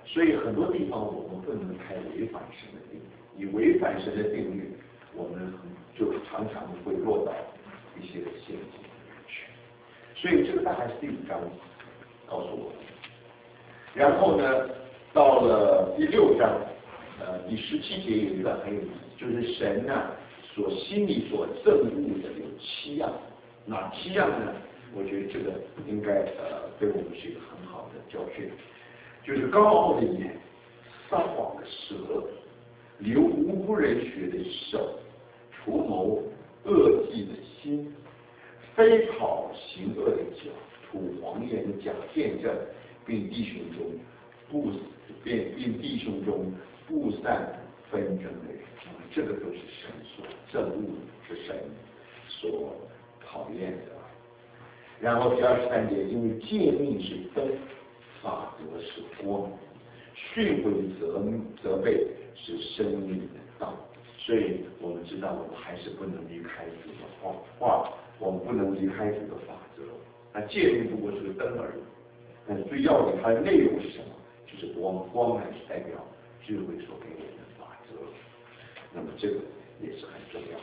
所以很多地方我们不能开违反神的定律，你违反神的定律，我们就常常会落到一些陷阱里去。所以这个大概是第五章告诉我们。然后呢，到了第六章，呃，第十七节有一段很有意思，就是神呢、啊、所心里所憎恶的有七样，哪七样呢？我觉得这个应该呃对我们是一个很好的教训，就是高傲的眼、撒谎的舌、流无辜人血的手、图谋恶计的心、飞跑行恶的脚、吐谎言的假见证，并弟兄中不并并弟兄中不散纷争的人，这个都是神所憎恶，是神所讨厌的。然后第二十三节，因为诫命是灯，法则是光，训诲责责备是生命的道。所以我们知道，我们还是不能离开主的话话，我们不能离开主的法则。那诫命不过是个灯而已，但最要紧它的内容是什么？就是光，光乃是代表智慧所给我们的法则。那么这个也是很重要的。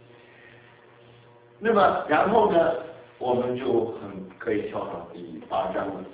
那么然后呢？我们就很可以跳到第八章了。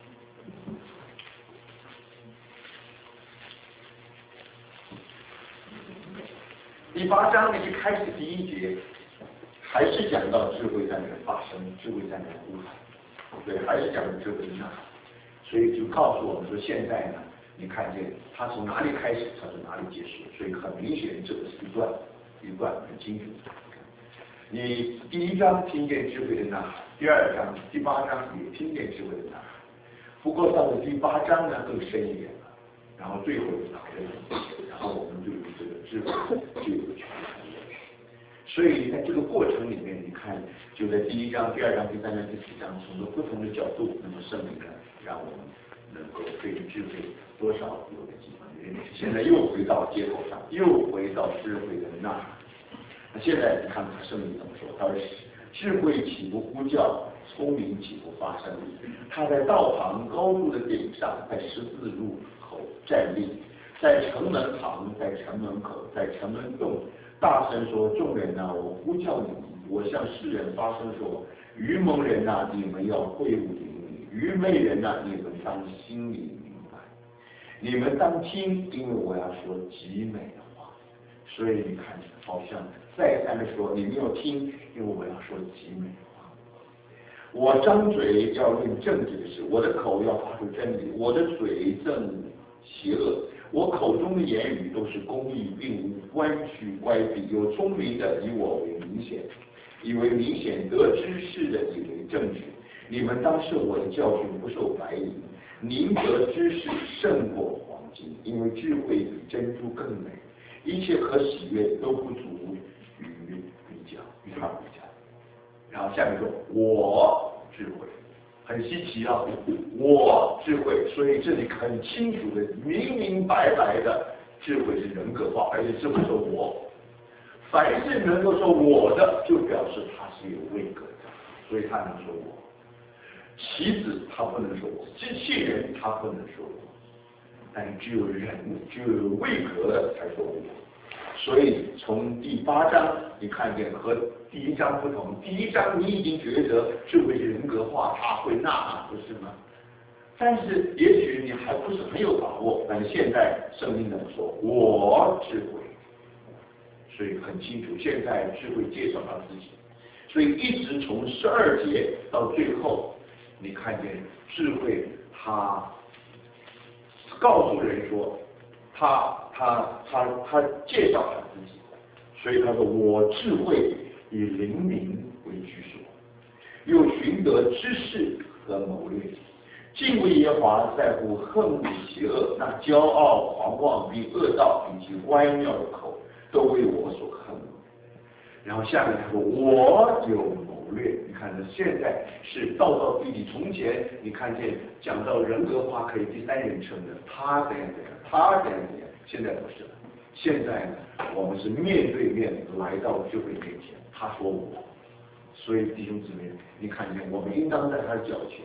第八章呢，一开始第一节还是讲到智慧在那发生，智慧在那呼喊，对，还是讲的智慧在那，所以就告诉我们说，现在呢，你看见它从哪里开始，它从哪里结束，所以很明显，这个是一段一段很清楚。你第一章听见智慧的呐喊，第二章、第八章也听见智慧的呐喊，不过到了第八章呢更深一点了，然后最后打开了，然后我们对于这个智慧就有全盘认识。所以在这个过程里面，你看就在第一章、第二章、第三章、第四章，从不同的角度，那么圣灵呢，让我们能够对于智慧多少有了几分认识。现在又回到街头上，又回到智慧的呐喊。现在你看看圣经怎么说？他说：“智慧岂不呼叫，聪明岂不发声？他在道旁高处的顶上，在十字路口站立，在城门旁，在城门口，在城门洞，大声说：众人呐、啊，我呼叫你们！我向世人发声说：愚蒙人呐、啊，你们要会悟灵明；愚昧人呐、啊，你们当心里明白。你们当听，因为我要说极美的话。所以你看，好像。”再三的说，你没有听，因为我要说极美的话。我张嘴要论正直的事，我的口要发出真理，我的嘴正邪恶，我口中的言语都是公义，并无弯曲乖僻。有聪明的以我为明显，以为明显；得知识的以为正直。你们当受我的教训，不受白银。宁得知识胜过黄金，因为智慧比珍珠更美。一切可喜悦都不足与比较，与它比较。然后下面说，我智慧，很稀奇啊，我智慧，所以这里很清楚的、明明白白的，智慧是人格化，而且这么说我，凡是能够说我的，就表示他是有位格的，所以他能说我。棋子他不能说我，机器人他不能说我。但只有人，只有位格的才说我。所以从第八章你看见和第一章不同，第一章你已经觉得智慧是人格化，他会呐喊，不是吗？但是也许你还不是很有把握，但是现在圣经怎么说？我智慧，所以很清楚。现在智慧介绍他自己，所以一直从十二节到最后，你看见智慧他。告诉人说，他他他他介绍他自己，所以他说我智慧以灵明为居所，又寻得知识和谋略，敬畏耶和华在乎恨恶邪恶，那骄傲狂妄并恶道以及歪妙的口都为我所恨恶。然后下面他说我有谋略，你看呢？现在是道道地地。从前你看见讲到人格化可以第三人称的，他怎样怎样，他怎样怎样，现在不是了。现在呢，我们是面对面来到智慧面前，他说我，所以弟兄姊妹，你看见我们应当在他的脚前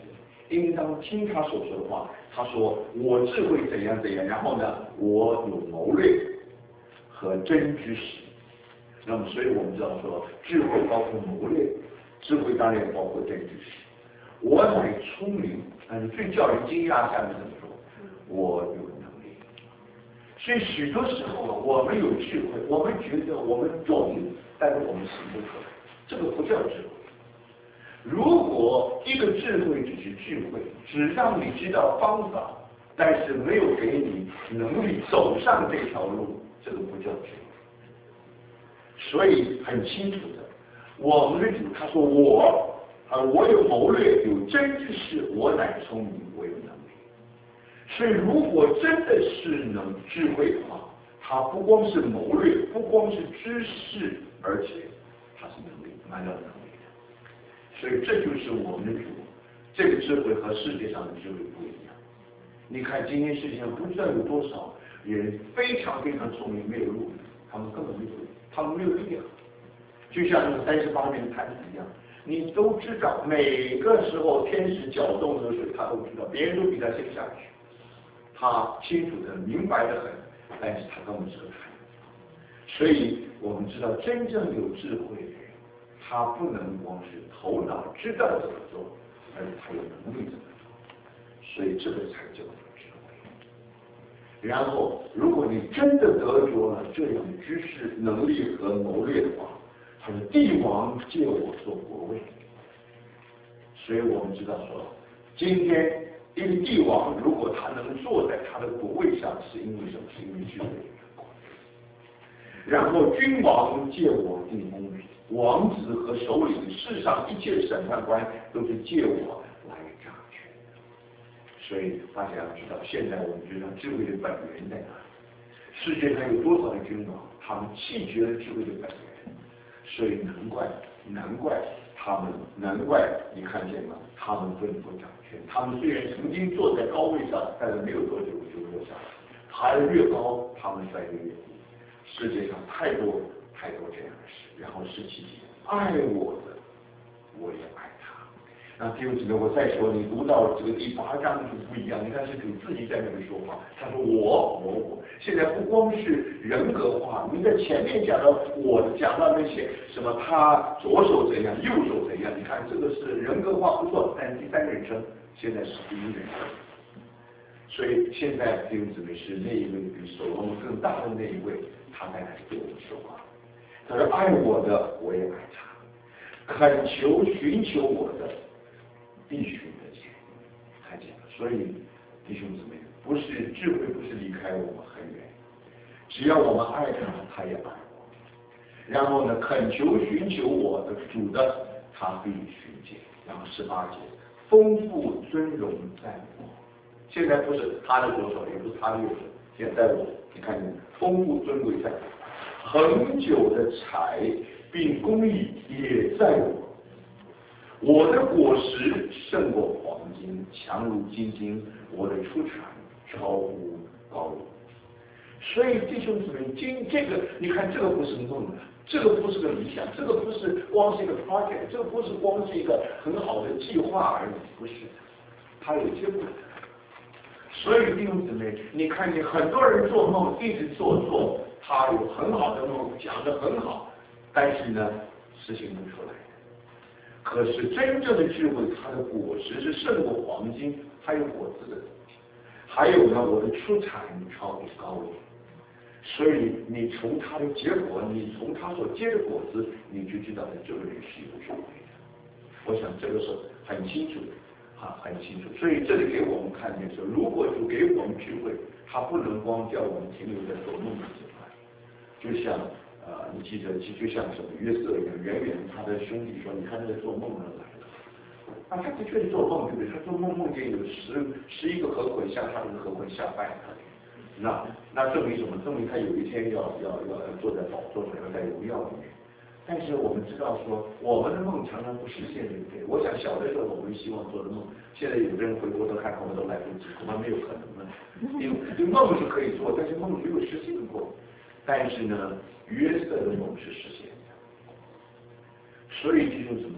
应当听他所说的话。他说我智慧怎样怎样，然后呢，我有谋略和真知识。那么，所以我们知道说，智慧包括谋略，智慧当然也包括真知识。我乃聪明，但是最叫人惊讶，下面怎么说？我有能力。所以许多时候我们有智慧，我们觉得我们懂，但是我们行不出来，这个不叫智慧。如果一个智慧只是智慧，只让你知道方法，但是没有给你能力走上这条路，这个不叫智慧。所以很清楚的，我们的主他说我啊，我有谋略，有真知识，我乃聪明，我有能力。所以如果真的是能智慧的话，它不光是谋略，不光是知识，而且它是能力，蛮有能力的。所以这就是我们的主，这个智慧和世界上的智慧不一样。你看今天世界上不知道有多少人非常非常聪明，没有路的，他们根本没有，他们没有力量。就像那个三十八面的坛子一样，你都知道每个时候天使搅动的水，他都知道，别人都比他先下去，他清楚的明白的很，但是他根本是个孩子。所以我们知道真正有智慧的人，他不能光是头脑知道怎么做，而且他有能力怎么做，所以这个才叫做智慧。然后如果你真的得着了这样的知识能力和谋略的话，他说帝王借我做国位。所以我们知道说，今天一个帝王如果他能坐在他的国位上，是因为什么？是因为智慧的缘故。然后君王借我定公平，王子和首领，世上一切审判官都是借我来掌权的。所以大家要知道，现在我们知道智慧的本源在哪里？世界上有多少的君王，他们弃绝了智慧的本源。所以难怪，难怪他们，难怪你看见吗？他们不能够掌权。他们虽然曾经坐在高位上，但是没有多久就落下来。爬得越高，他们摔得越低。世界上太多太多这样的事。然后十七节，爱我的，我也爱他。那弟兄姊妹，我再说，你读到这个第八章就不一样。你看是主自己在那里说话，他说我我我。现在不光是人格化，你在前面讲到我讲到那些什么他左手怎样，右手怎样，你看这个是人格化不错，但是第三人称现在是第一人称。所以现在弟兄姊妹是那一位比所罗门更大的那一位，他在那里对我们说话。他说爱我的，我也爱他；恳求寻求我的，必寻得见。看见了，所以弟兄姊妹，不是智慧，不是离开我们很远，只要我们爱他，他也爱我。然后呢，恳求寻求我的主的，他必寻见。然后十八节，丰富尊荣在我。现在不是他的左手，也不是他的右手，现在在我。你看见丰富尊贵在我，恒久的财并公义也在我。我的果实胜过黄金，强如金金，我的出产超乎高楼。所以弟兄姊妹，今这个你看，这个不是梦的，这个不是个理想，这个不是光是一个 project， 这个不是光是一个很好的计划而已，不是的，它有结果的。所以弟兄姊妹，你看见很多人做梦一直做做，他有很好的梦，讲得很好，但是呢，实行不出来。可是真正的智慧，它的果实是胜过黄金，还有果子的东西。还有呢，我的出产超过高楼。所以你从它的结果，你从它所结的果子，你就知道这个人是有智慧的。我想这个是很清楚的，啊，很清楚。所以这里给我们看见说，如果主给我们智慧，他不能光叫我们停留在做梦的阶段，就像。啊、呃，你记得，就像什么约瑟一样，远远他的兄弟说：“你看，那个做梦的来了。”啊，他的确是做梦，对不对？他做梦梦见有十十一个河捆向他这个河捆下拜他。那那证明什么？证明他有一天要要要坐在宝座上，要在荣耀里面。但是我们知道说，我们的梦常常不实现，对不对？我想小的时候我们希望做的梦，现在有的人回过头看，我们都来不及，恐怕没有可能了。因为梦是可以做，但是梦没有实现过。但是呢，约瑟的梦是实现的。所以弟兄姊妹，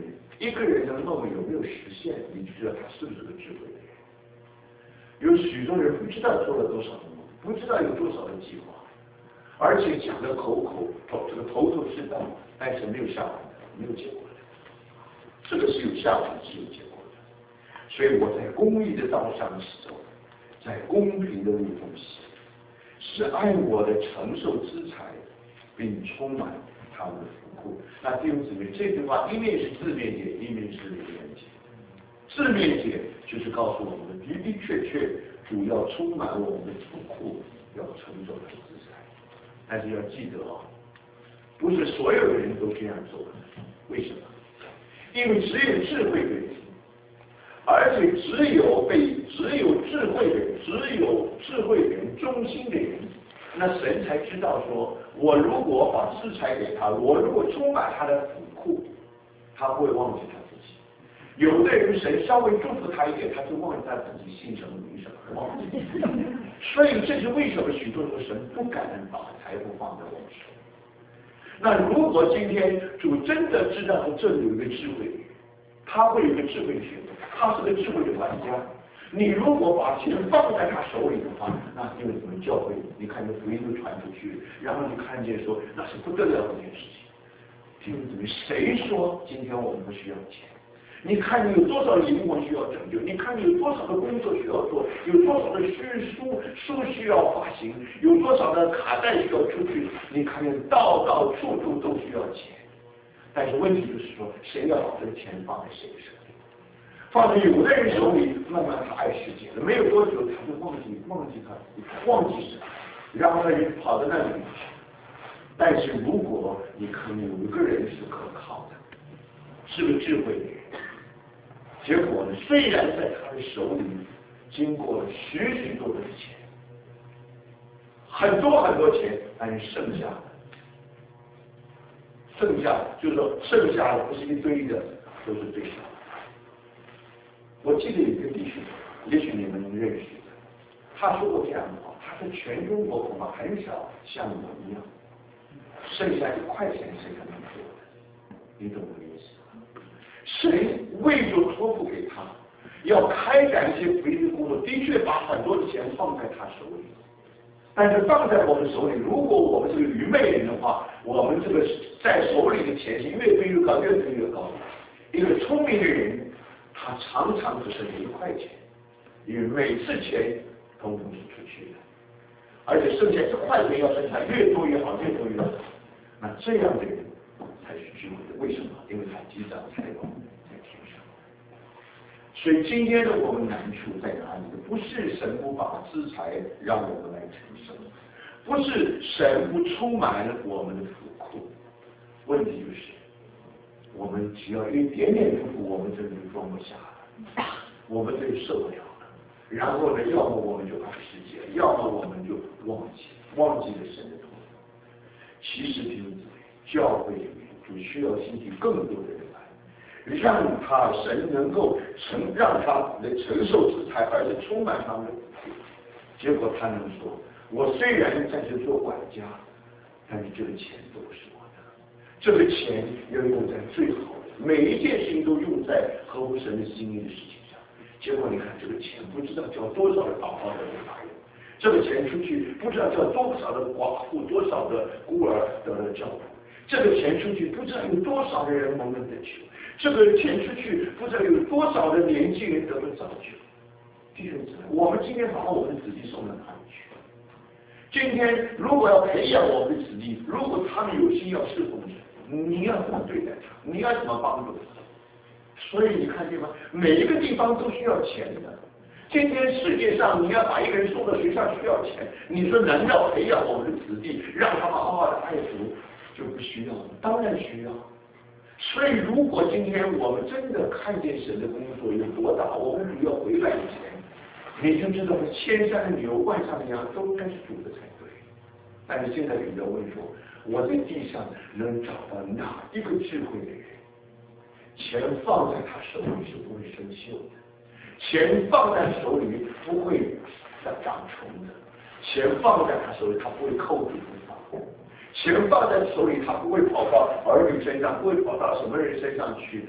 一个人的梦有没有实现，你就知道他是不是个智慧的人。有许多人不知道做了多少的梦，不知道有多少的计划，而且讲的口口头这个头头是道，但是没有下文的，没有结果的。这个是有下文是有结果的。所以我在公义的道上走，在公平的路中行，是爱我的承受资财，并充满他们的福库。那弟兄姊妹，这句话一面是字面解，一面是理论解。字面解就是告诉我们的的的确确主要充满我们的福库，要承受的资财。但是要记得啊，不是所有的人都这样做的。为什么？因为只有智慧的人，而且只有被只有智慧的人，只有智慧的人、忠心的人，那神才知道说，我如果把资财给他，我如果充满他的福库，他不会忘记他自己。有的人神稍微祝福他一点，他就忘记他自己姓什么名什么，忘记。所以这是为什么许多时候神不敢把财富放在我们手里。那如果今天主真的知道这里有一个智慧的人，他会有一个智慧的选择，他是个智慧的玩家。你如果把钱放在他手里的话，那因为怎么教会，你看这福音都传出去，然后你看见说那是不得了的一件事情。弟兄姊妹，谁说今天我们不需要钱？你看你有多少灵魂需要拯救？你看你有多少的工作需要做？有多少的书书需要发行？有多少的卡带需要出去？你看见道道处处都需要钱。但是问题就是说，谁要把这个钱放在谁手里？放在有的人手里，慢慢他爱世界了，没有多久他就忘记忘记他，忘记神，然后他就跑到那里去。但是如果你看有一个人是可靠的，是个智慧的人，结果呢，虽然在他的手里经过了许许多多的钱，很多很多钱，但是剩下的，剩下就是说剩下的不是一堆的，都是最少的。我记得有一个弟兄，也许你们认识的，他说过这样的话，他说全中国恐怕很少像我一样，剩下一块钱是可能做的，你懂我的意思吗？谁为主托付给他，要开展一些福音的工作，的确把很多的钱放在他手里，但是放在我们手里，如果我们是个愚昧人的话，我们这个在手里的钱是越飞越高，越飞越高。一个聪明的人，他常常只剩一块钱，因为每次钱统统是出去的，而且剩下这块钱要剩下越多越好，越多越好。那这样的人才是智慧的。为什么？因为他积攒财宝在天上。所以今天的我们难处在哪里？不是神不把资财让我们来承受，不是神不充满我们的福库，问题就是我们只要一点点祝福，我们这里就装不下了，我们这里受不了了。然后呢，要么我们就爱世界，要么我们就忘记忘记了神的托付。其实弟兄姊妹，教会里面就需要兴起更多的人来，让他神能够承让他能承受资财，而且充满他们的福。结果他能说：我虽然在这做管家，但是这个钱都是我的，这个钱要用在最好的，每一件事情都用在合乎神的心意的事情上。结果你看这个钱不知道叫多少的祷告的人来用，这个钱出去不知道叫多少的寡妇、多少的孤儿得了教辅，这个钱出去不知道有多少的人蒙了得救，这个钱出去不知道有多少的年轻人得了造就。弟兄姊妹，我们今天把我们的子弟送到哪里去？今天如果要培养我们的子弟，如果他们有心要侍奉神，你要怎么对待他？你要怎么帮助他？所以你看见吗？每一个地方都需要钱的。今天世界上你要把一个人送到学校需要钱，你说难道培养我们的子弟，让他们好好的爱主就不需要吗？当然需要。所以如果今天我们真的看见神的工作有多大，我们主要回来以前，你就知道千山的牛万上的羊都应该是主的才对。但是现在有人问说，我在地上能找到哪一个智慧的人？钱放在他手里是不会生锈的，钱放在手里不会长虫的，钱放在他手里他不会扣住不放，钱放在手里他不会跑到儿女身上，不会跑到什么人身上去的。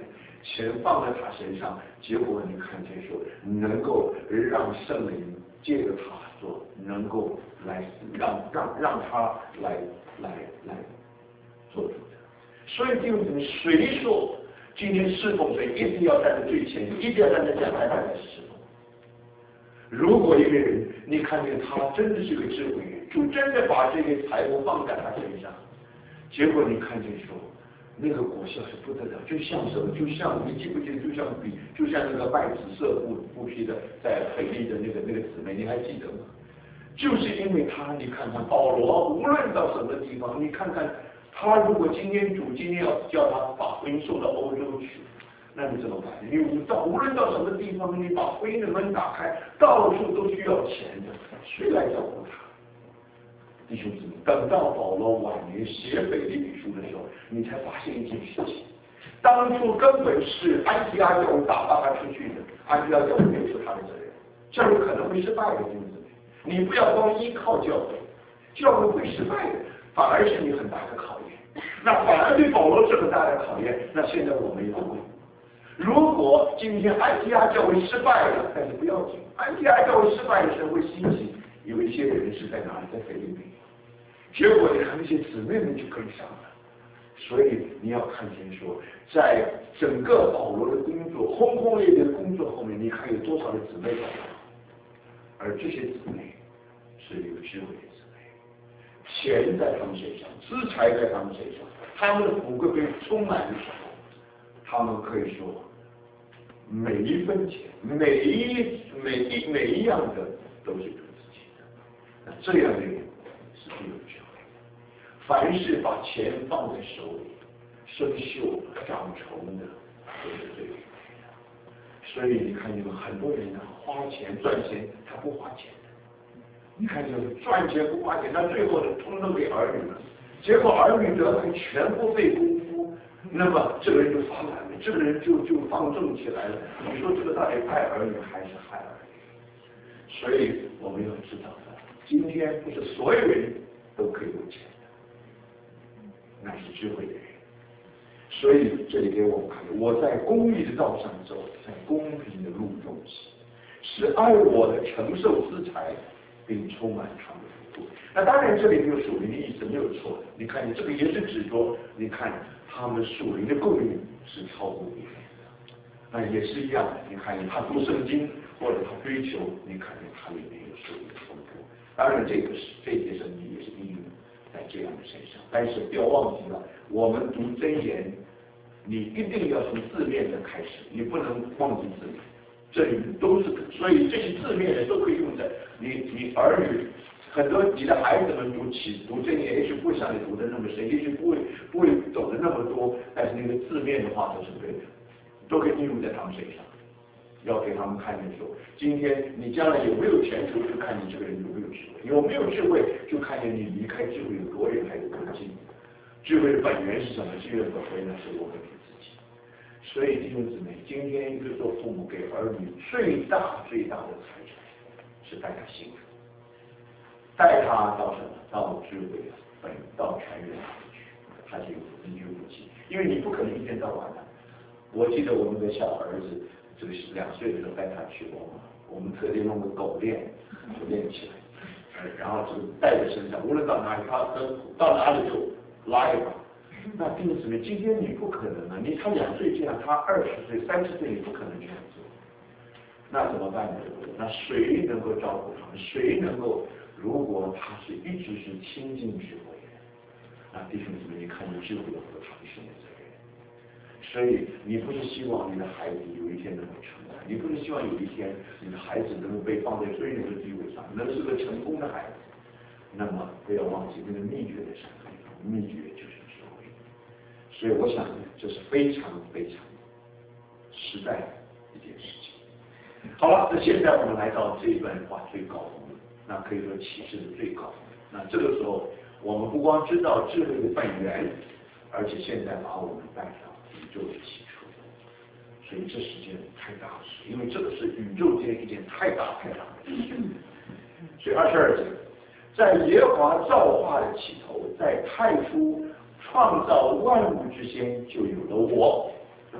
钱放在他身上，结果你看见说能够让圣灵借着他做，能够来让让让他来来来做主的。所以弟兄姊妹，谁说今天侍奉谁一定要站在最前，一定要站在讲台上来侍奉？如果一个人你看见他真的是个智慧人，就真的把这些财富放在他身上，结果你看见说那个果效是不得了，就像什么？就像你记不记得？就像比，就像那个拜紫色布布匹的在腓利的那个那个姊妹，你还记得吗？就是因为他，你看看保罗，无论到什么地方，你看看他，如果今天主今天要叫他把福音送到欧洲去，那你怎么办？你无到无论到什么地方，你把福音的门打开，到处都需要钱的，谁来照顾他？弟兄姊妹，等到保罗晚年写腓立比书的时候，你才发现一件事情：当初根本是安提阿教会打发他出去的，安提阿教会没有是他的责任，教会可能会失败的，弟兄姊妹。你不要光依靠教会，教会会失败的，反而是你很大的考验。那反而对保罗是很大的考验。那现在我们要问：如果今天安提阿教会失败了，但是不要紧，安提阿教会失败的时候会兴起有一些人是在哪里，在腓立比。结果你看那些姊妹们就跟上了，所以你要看见说，在整个保罗的工作轰轰烈烈的工作后面，你看有多少的姊妹帮忙，而这些姊妹是有智慧的姊妹，钱在他们身上，资财在他们身上，他们的富贵被充满的时候，他们可以说每一分钱，每一每一每一样的都是主自己的，那这样的人是最有智慧。凡是把钱放在手里，生锈长虫的，都是最有福的。所以你看见很多人呢，花钱赚钱，他不花钱的。你看见赚钱不花钱，那最后的通通给儿女了，结果儿女的还全部费功夫，那么这个人就发懒了，这个人就就放纵起来了。你说这个到底爱儿女还是害儿女？所以我们要知道的，今天不是所有人都可以有钱。那是智慧的人，所以这里给我们看，我在公义的道上走，在公平的路中行，是爱我的承受资财，并充满他们的福度。那当然，这里没有属灵的意思，没有错。你看，你这个也是指着，你看他们属灵的供应是超过别人的，那也是一样的。你看，他读圣经或者他追求，你看见他里面有属灵的丰富。当然，这个是这些圣经也是应用在这样的身上，但是不要忘记了，我们读箴言，你一定要从字面的开始，你不能忘记字面。这里都是，所以这些字面的都可以用在你你儿女，很多你的孩子们读起读箴言，也许不像你读的那么深，也许不会不会懂得那么多，但是那个字面的话都是对的，都可以应用在他们身上。要给他们看见说，今天你将来有没有前途，就看你这个人有没有智慧；有没有智慧，就看见你离开智慧有多远，还有多近。智慧的本源是什么？智慧的本源呢，是我们给自己。所以弟兄姊妹，今天一个做父母给儿女最大最大的财产，是带他幸福，带他到什么？到智慧的本，到全人去，他就有你就有福气。因为你不可能一天到晚的。我记得我们的小儿子。这个是两岁的时候带他去过，我们特地弄个狗链，就链起来，然后就带在身上，无论到哪里，他到哪里就拉一把。那弟兄姊妹，今天你不可能啊！你他两岁这样，他二十岁、三十岁你不可能这样做。那怎么办呢？那谁能够照顾他们？谁能够？如果他是一直是亲近智慧的，那弟兄姊妹，你看你智慧有何长生的责任？所以你不是希望你的孩子有一天能够成功，你不是希望有一天你的孩子能够被放在最优的地位上，能是个成功的孩子。那么不要忘记那个秘诀在什么地方？秘诀就是智慧。所以我想这是非常非常实在的一件事情。好了，那现在我们来到这一段话最高峰，那可以说启示的最高峰。那这个时候我们不光知道智慧的本源，而且现在把我们带上宇宙的起初，所以这是件太大的事，因为这个是宇宙间一件太大太大的事。所以二十二节，在耶和华造化的起头，在太初创造万物之先，就有了我。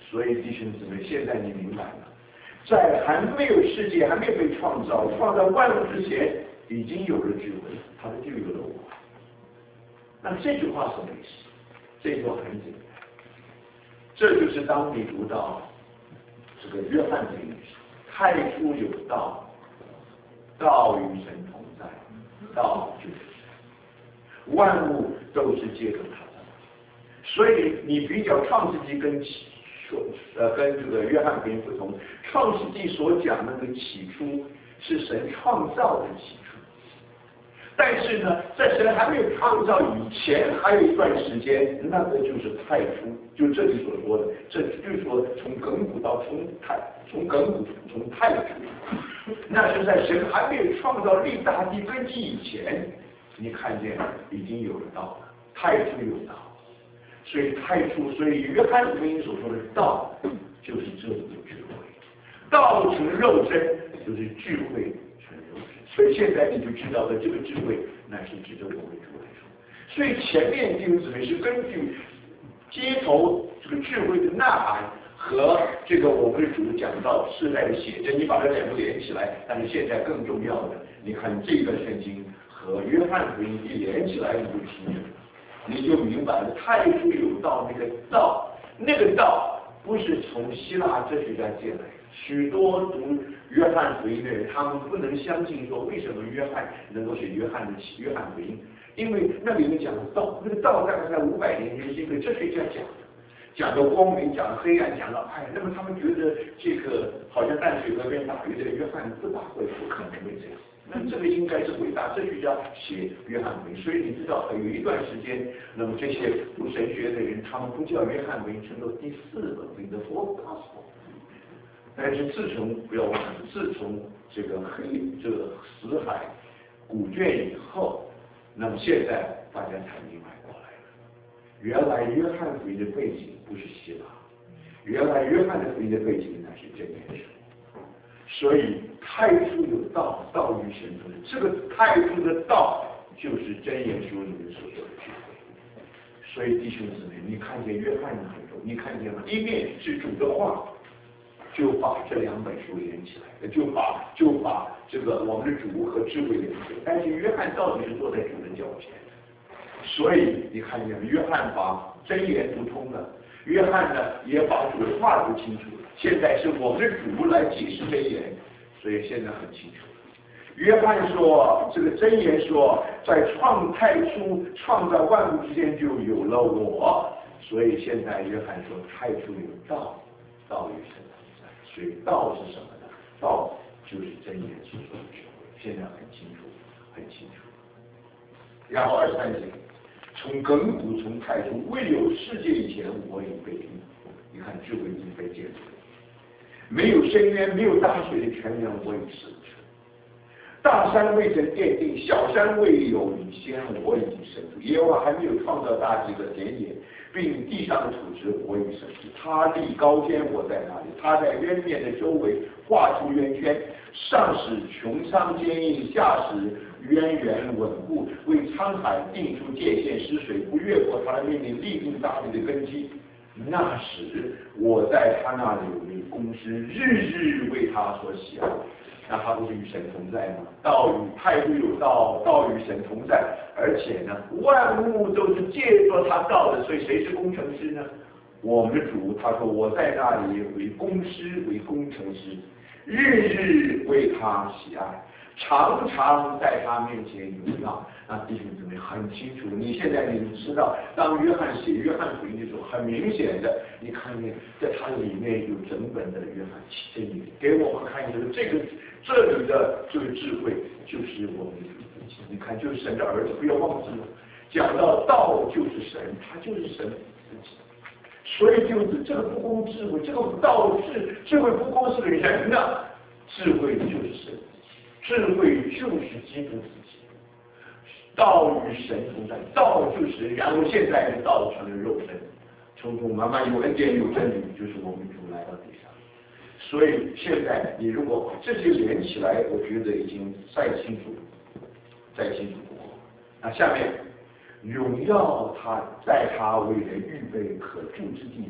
所以弟兄姊妹，现在你明白了，在还没有世界还没有被创造，创造万物之前，已经有了智慧，他就有了我。那这句话什么意思？这句话很简单，这就是当你读到这个约翰福音，太初有道，道与神同在，道就是神，万物都是借着他的。所以你比较创世纪跟起所呃跟这个约翰福音不同，创世纪所讲的那个起初是神创造的起初。但是呢，在神还没有创造以前，还有一段时间，那个就是太初，就这里所说的，这就是说从亘古到从太，从亘古从太初，那是在神还没有创造立大地根基以前，你看见已经有了道了，太初有道，所以太初，所以约翰福音所说的道，就是这里的智慧，道成肉身，就是智慧。所以现在你就知道了，这个智慧乃是指着我为主来说。所以前面弟兄姊妹是根据街头这个智慧的呐喊和这个我们的主讲到世代的写真，你把这两个连起来。但是现在更重要的，你看这个圣经和约翰福音一连起来，你就清楚了，你就明白了，太初有道，那个道，那个道不是从希腊哲学家借来的。许多读约翰福音的人，他们不能相信说，为什么约翰能够写约翰的约翰福音？因为那里面讲的道，那个道大概在五百年前是一个哲学家讲的，讲的光明，讲的黑暗，讲的爱。那么他们觉得这个好像淡水河边打鱼的约翰不大会，不可能会这样。那这个应该是伟大哲学家写约翰福音。所以你知道，有一段时间，那么这些读神学的人，他们不叫约翰福音，称作第四本福音的 Fourth Gospel。但是自从不要忘了，自从这个黑这个死海古卷以后，那么现在大家才明白过来了，原来约翰福音的背景不是希腊，原来约翰的福音的背景乃是真言书。所以太初有道，道与神同在，这个太初的道就是真言书里面所说的智慧。所以弟兄姊妹，你看见约翰的很多，你看见吗？一面是主的话。就把这两本书连起来，就把就把这个我们的主和智慧连起来。但是约翰到底是坐在主的脚前，所以你看见约翰把真言读通了，约翰呢也把主的话读清楚了。现在是我们的主来解释真言，所以现在很清楚。约翰说，这个真言说，在创太初创造万物之间就有了我，所以现在约翰说太初有道，道与神。所以道是什么呢？道就是真言所说的智慧，现在很清楚，很清楚。然后二十三节，从亘古从太初未有世界以前，我已被立。你看智慧已经被建立了，没有深渊，没有大水的泉源，我已生出。大山未曾奠定，小山未有以先，我已经生出。耶和华还没有创造大地和田野，并地上的土质，我已生出。他立高天，我在那里；他在渊面的周围画出圆圈，上使穹苍坚硬，下使渊源稳固，为沧海定出界限，使水不越过他的命令，立定大地的根基。那时我在他那里为公师，日日为他所喜爱。那他不是与神同在吗？道与太初有道，道与神同在，而且呢，万物都是借着他道的，所以谁是工程师呢？我们的主他说，我在那里为工师，为工程师，日日为他喜爱，常常在他面前荣耀。那弟兄姊妹很清楚，你现在你知道，当约翰写约翰福音的时候，很明显的，你看见在它里面有整本的约翰真言，给我们看见这个这里的这个智慧就是我们的主自己。你看，就是神的儿子，不要忘记了，讲到道就是神，他就是神自己。所以就是这个不公智慧，这个道是智慧不公是个人的，智慧就是神，智慧就是基督自己。道与神同在，道就是，然后现在的道成了肉身，从中慢慢有恩典有真理，就是我们主来到地上。所以现在你如果这些连起来，我觉得已经再清楚，再清楚不过。那下面荣耀他，在他为人预备可住之地，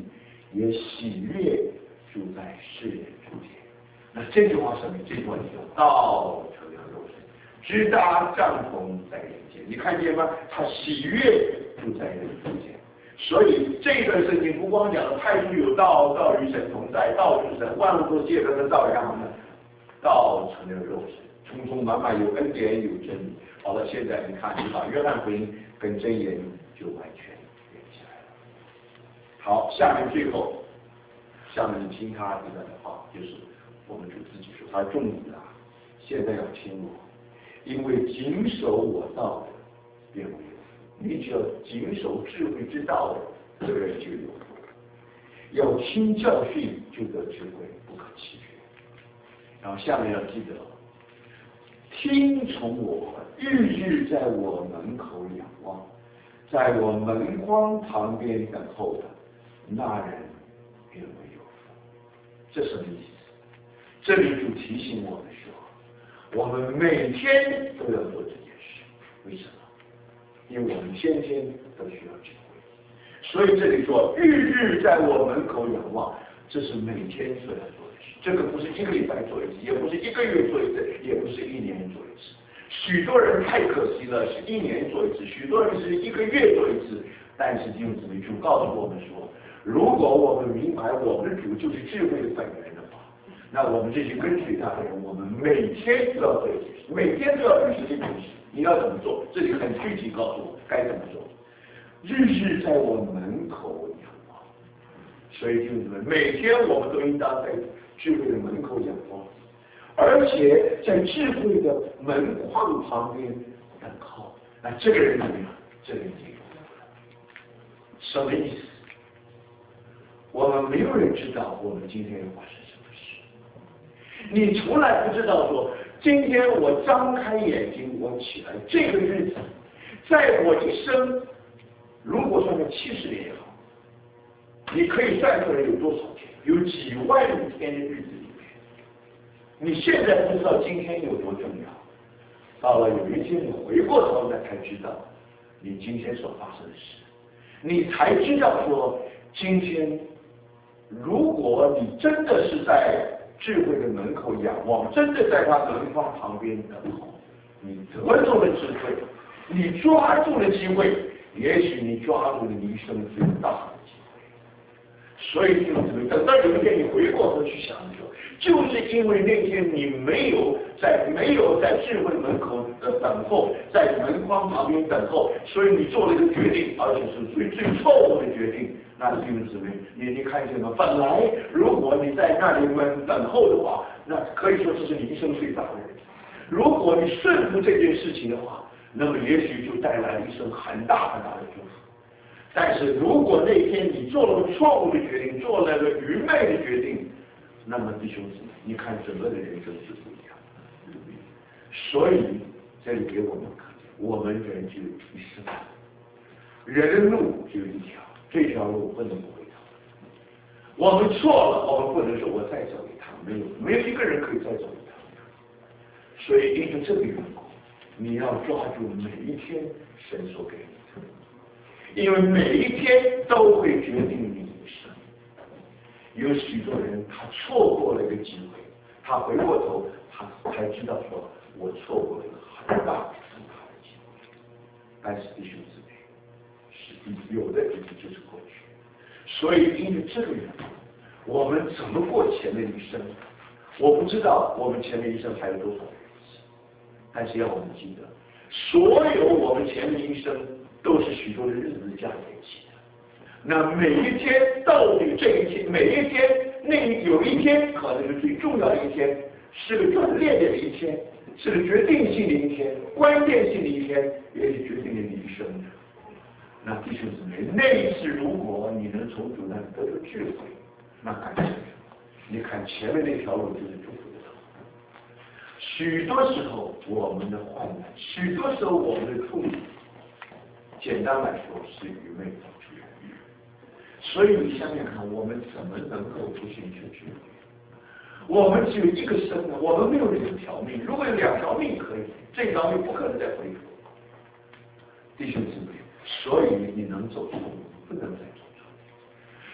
也喜悦住在世人中间。那这句话什么？这句话叫道成了肉身，直达帐篷在人间。你看见吗？他喜悦住在人中间。所以这段圣经不光讲了太初有道，道与神同在，道是神，万物都借着这道，然后呢，道成了肉身，充充满满有恩典有真理。好了，现在你看，你把约翰福音跟箴言就完全连起来了。好，下面最后，下面你听他一段的话，就是我们主自己说，他众子啊，现在要听我，因为谨守我道的，便为有福。你只要谨守智慧之道的，这个人就有福。要听教训，就得智慧，不可欺骗。然后下面要记得，听从我，日日在我门口仰望，在我门框旁边等候的，那人便为有福。这什么意思？这里就提醒我们说，我们每天都要做这件事。为什么？因为我们天天都需要智慧。所以这里说，日日在我门口仰望，这是每天所要做的事。这个不是一个礼拜做一次，也不是一个月做一次，也不是一年做一次。许多人太可惜了，是一年做一次；许多人是一个月做一次。但是弟兄姊妹，主告诉我们说，如果我们明白我们的主就是智慧的本源的话，那我们这些跟随他的人，我们每天都要做一件事，每天都要与时俱进。你要怎么做？这里很具体告诉我该怎么做。日日在我门口仰望，所以弟兄姊妹，每天我们都应当在智慧的门口仰望，而且在智慧的门框旁边等候。那这个人怎么样？这个人就有福了。什么意思？我们没有人知道我们今天要发生什么事。你从来不知道说，今天我张开眼睛，我起来，这个日子，在我一生，如果算个七十年也好，你可以算出来有多少天？有几万天的日子里面，你现在不知道今天有多重要，到了有一天你回过头来才知道你今天所发生的事，你才知道说，今天如果你真的是在智慧的门口仰望，真的在他门框旁边等候，你得到了智慧，你抓住了机会，也许你抓住了你一生最大的机会。所以弟兄姊妹，等到有一天你回过头去想的时候，就是因为那天你没有在没有在智慧门口的等候，在门框旁边等候，所以你做了一个决定，而且是最最错误的决定。那弟兄姊妹，你你看见吗？本来如果你在那里面等候的话，那可以说这是你一生最大的人。如果你顺服这件事情的话，那么也许就带来了一生很大很大的祝福。但是如果那天你做了个错误的决定，做了个愚昧的决定，那么弟兄姊妹，你看整个的人生是不一样的。所以这里给我们看见，我们人只有一生，人的路只有一条，这条路不能不回头。我们错了，我们不能说我再走一趟，没有，没有一个人可以再走一趟。所以因为这个缘故，你要抓住每一天神所给你的，因为每一天都会决定你一生。有许多人他错过了一个机会，他回过头，他才知道说，我错过了一个很大很大的机会。但是弟兄姊妹，是有的日子就是过去。所以因为这个缘故，我们怎么过前面一生？我不知道我们前面一生还有多少日子，但是要我们记得，所有我们前面一生都是许多的日子加在一起的。那每一天到底这一天，每一天那有一天可能是最重要的一天，是个转捩点的一天，是个决定性的一天，关键性的一天，也是决定了你一生的。那弟兄姊妹，那一次如果你能从主那里得到智慧，那感谢神。你看前面那条路就是祝福的路。许多时候我们的患难，许多时候我们的痛苦，简单来说是愚昧造出来的。所以你想想看，我们怎么能够不寻求智慧？我们只有一个生命，我们没有两条命。如果有两条命可以，这条命不可能再恢复。弟兄姊妹，所以你能走错路，不能再走错路。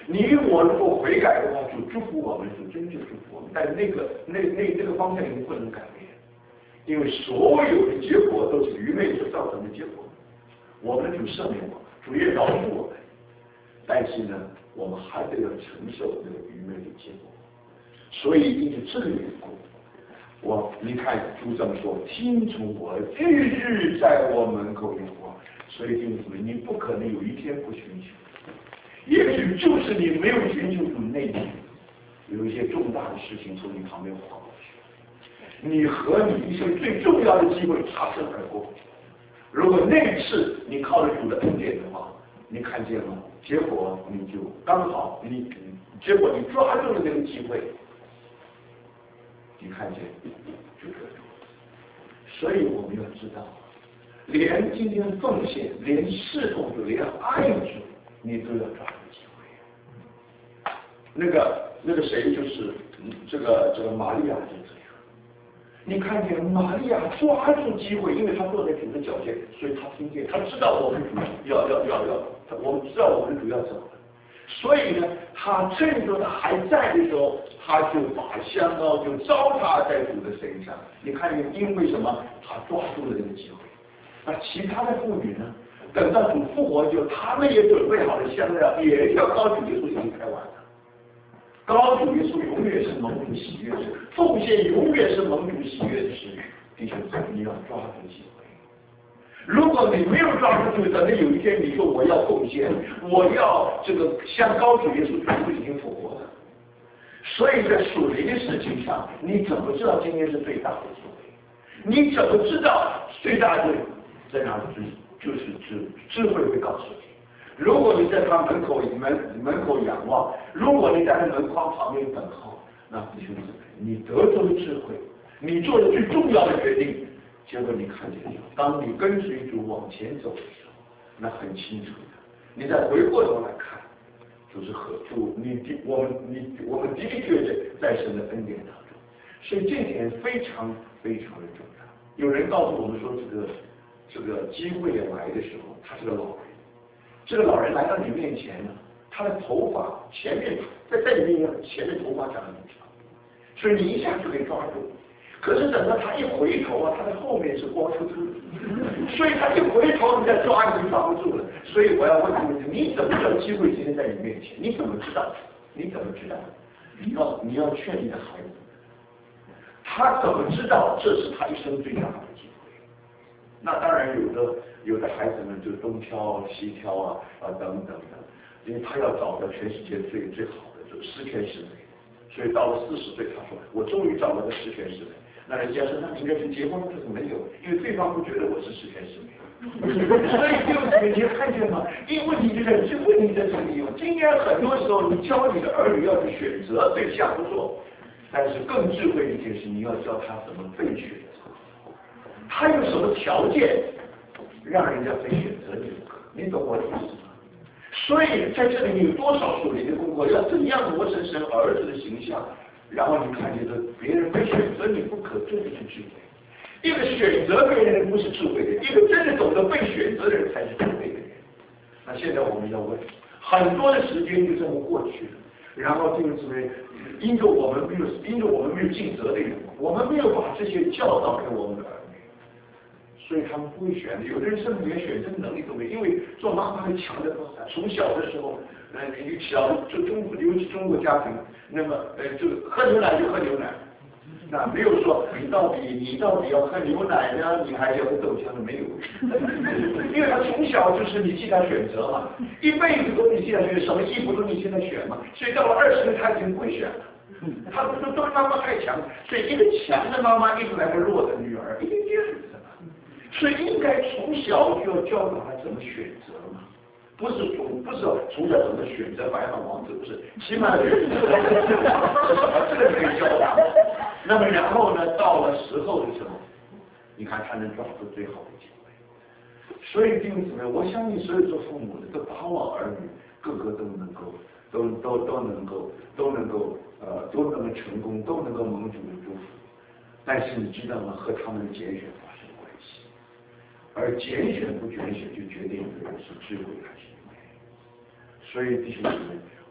你我如果悔改的话，主祝福我们，主真就祝福我们，但是那个那那那个方向已经不能改变，因为所有的结果都是愚昧所造成的结果。我们主赦免我们，主也饶恕我们，但是呢，我们还得要承受那个愚昧的结果。所以因为这个缘故，我你看主这么说，听从我，日日在我门口有光。所以弟兄姊妹，你不可能有一天不寻求。也许就是你没有寻求主那天，有一些重大的事情从你旁边划过去，你和你一生最重要的机会擦身而过。如果那一次你靠着主的恩典的话，你看见了，结果你就刚好你，结果你抓住了这个机会，你看见就得住。所以我们要知道，连今天奉献，连侍奉主，连爱主，你都要抓住机会。那个那个谁就是这个这个玛利亚就这样，你看见玛利亚抓住机会，因为她坐在主的脚前，所以她听见，她知道我们主要要要要，我们知道我们主要走了，所以呢，她趁着她还在的时候，她就把香膏就糟蹋在主的身上。你看见，因为什么？她抓住了这个机会。那其他的妇女呢？等到主复活就，他们也准备好了香料，也要高主耶稣已经开完了。高主耶稣永远是蒙主喜悦的，奉献永远是蒙主喜悦的事。弟兄姊妹，你要抓住机会。如果你没有抓住，等到有一天你说我要奉献，我要这个像高主耶稣，主已经复活了。所以在属灵的事情上，你怎么知道今天是最大的机会？你怎么知道最大的在哪里？就是智智慧会告诉你。如果你在他门口门门口仰望，如果你在他门框旁边等候，那弟兄姊妹，你得着了智慧，你做了最重要的决定，结果你看见了，当你跟随主往前走的时候，那很清楚的。你再回过头来看，就是和主，你的我们你我们的的确确在神的恩典当中，所以这点非常非常的重要。有人告诉我们说，这个这个机会来的时候，他是个老人。这个老人来到你面前呢，他的头发前面在在你面前前面头发长得很长，所以你一下就可以抓住。可是等到他一回头啊，他的后面是光秃秃的，所以他一回头，你再抓你就抓不住了。所以我要问你，你怎么知道机会今天在你面前？你怎么知道？你怎么知道？你要你要劝你的孩子，他怎么知道这是他一生最大的机会？那当然有的有的孩子们就东挑西挑啊啊等等的，因为他要找到全世界最最好的，就十全十美。所以到了四十岁，他说我终于找到个十全十美。那人家说那你应该去结婚，他说没有，因为对方不觉得我是十全十美。所以就是你看见吗？因为你的这问题在这里有。今天很多时候你教你的儿女要去选择对象不错，但是更智慧一件事，你要教他怎么被选择。他有什么条件让人家被选择你？你懂我的意思吗？所以在这里你有多少属灵的功课，要怎样磨成神儿子的形象，然后你看见的别人被选择你不可这就是智慧。一个选择别人的不是智慧的人，一个真的懂得被选择的人才是智慧的人。那现在我们要问，很多的时间就这么过去了，然后弟兄姊妹，因着我们没有因着我们没有尽责的人，我们没有把这些教导给我们的儿女，所以他们不会选的。有的人甚至连选择能力都没有，因为做妈妈会强的多。从小的时候，呃，你小就中国尤其中国家庭，那么呃，这个喝牛奶就喝牛奶。那没有说你到底你到底要喝牛奶呢，你还是要喝豆浆的，没有，因为他从小就是你替他选择嘛，一辈子都你替他选，什么衣服都你替他选嘛，所以到了二十岁他已经不会选了，他不是都妈妈太强，所以一个强的妈妈一直来个弱的女儿，一定这样子的，所以应该从小就要教导他怎么选择嘛。不是从不是从小怎么选择白马王子，不是，起码选择这个可以教导。那么然后呢，到了时候的时候，你看他能抓住最好的机会。所以弟兄姊妹，我相信所有做父母的都盼望儿女个个都能够，都都都能够，都能够呃都能够成功，都能够蒙主的祝福。但是你知道吗？和他们的拣选发生关系。而拣选不拣选，就决定一个人是智慧还是愚昧。所以弟兄姊妹，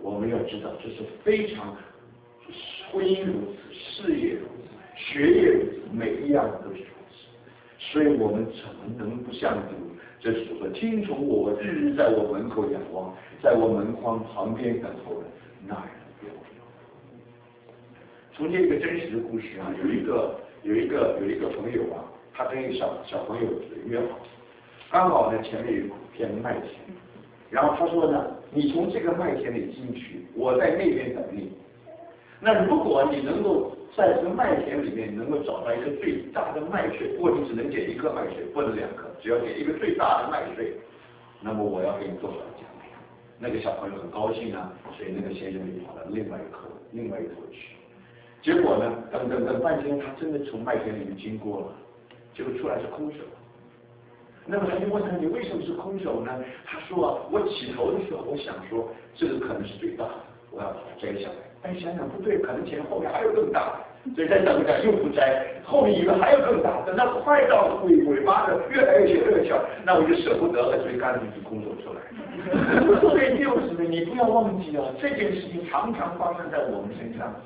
我们要知道这是非常，婚姻如此，事业如此，学业如此，每一样都是如此。所以我们怎么能不向主这所说听从我，日日在我门口仰望，在我门框旁边等候的那人给我有。从这个真实的故事啊，有一个有一个有一个朋友啊，他跟一个小小朋友约好，刚好呢前面有一片麦田，然后他说呢，你从这个麦田里进去，我在那边等你。那如果你能够在这个麦田里面能够找到一个最大的麦穗，不过你只能捡一颗麦穗，不能两颗，只要捡一个最大的麦穗，那么我要给你多少奖励？那个小朋友很高兴啊，所以那个先生就跑到另外一颗另外一头去。结果呢，等等等半天，他真的从麦田里面经过了，结果出来是空手。那么他就问他，你为什么是空手呢？他说啊，我起头的时候，我想说这个可能是最大的，我要把它摘下来。但想想不对，可能前后面还有更大的，所以再等等又不摘，后面以为还有更大，等到快到尾尾巴的越来越小越小，那我就舍不得了，所以干脆就空手出来。所以六姊妹，你不要忘记啊，这件事情常常发生在我们身上。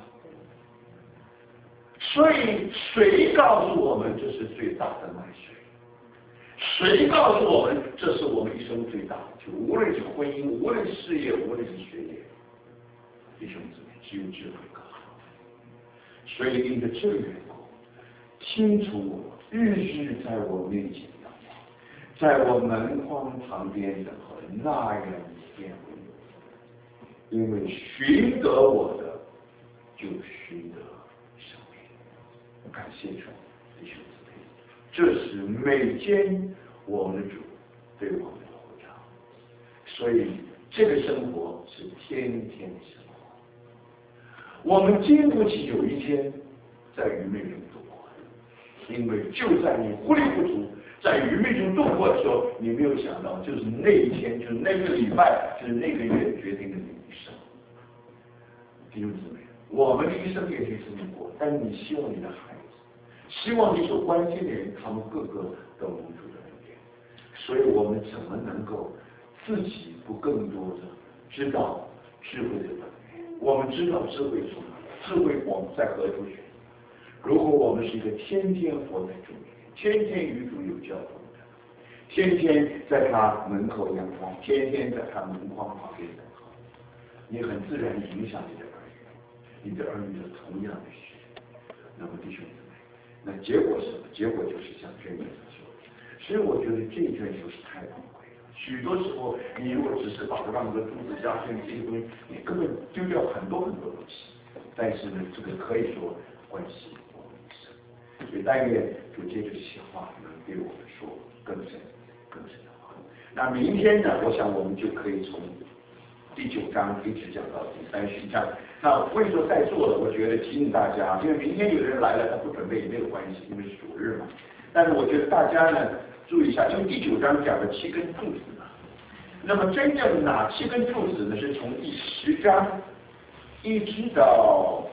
所以谁告诉我们这是最大的麦穗？谁告诉我们这是我们一生最大的？就无论是婚姻，无论是事业，无论是学业，弟兄姊妹，只有智慧告诉我们。所以因着这个缘故，听从我，日日在我面前仰望，在我门框旁边等候那人见我，因为寻得我的，就寻得生命。感谢主，弟兄姊妹，这是每天我们的主对我们的呼召。所以这个生活是天天的生活。我们经不起有一天在愚昧中度过，因为就在你糊里糊涂在愚昧中度过的时候，你没有想到，就是那一天，就是那个礼拜，就是那个月决定了你一生。弟兄姊妹，我们的一生也可以这么过，但是你希望你的孩子，希望你所关心的人，他们个个都蒙主的恩典。所以我们怎么能够自己不更多的知道智慧的本源？我们知道智慧从哪来，智慧我们在何处学？如果我们是一个天天活在主里，天天与主有交通的，天天在他门口仰望，天天在他门框旁边等候，你很自然影响你的儿女，你的儿女有同样的学。那么弟兄姊妹，那结果是什么？结果就是像这样子说。所以我觉得这一卷书是太宝贵了。许多时候，你如果只是把它当做珠子加线这些东西，你根本丢掉很多很多东西。但是呢，这个可以说关系我们一生。所以但愿主借着这些话能对我们说更深更深的话。那明天呢，我想我们就可以从第九章一直讲到第三十章。那为什么在座的？我觉得提醒大家，因为明天有的人来了，他不准备也没有关系，因为是主日嘛。但是我觉得大家呢注意一下，因为第九章讲了七根柱子嘛。那么真正哪七根柱子呢？是从第十章一直到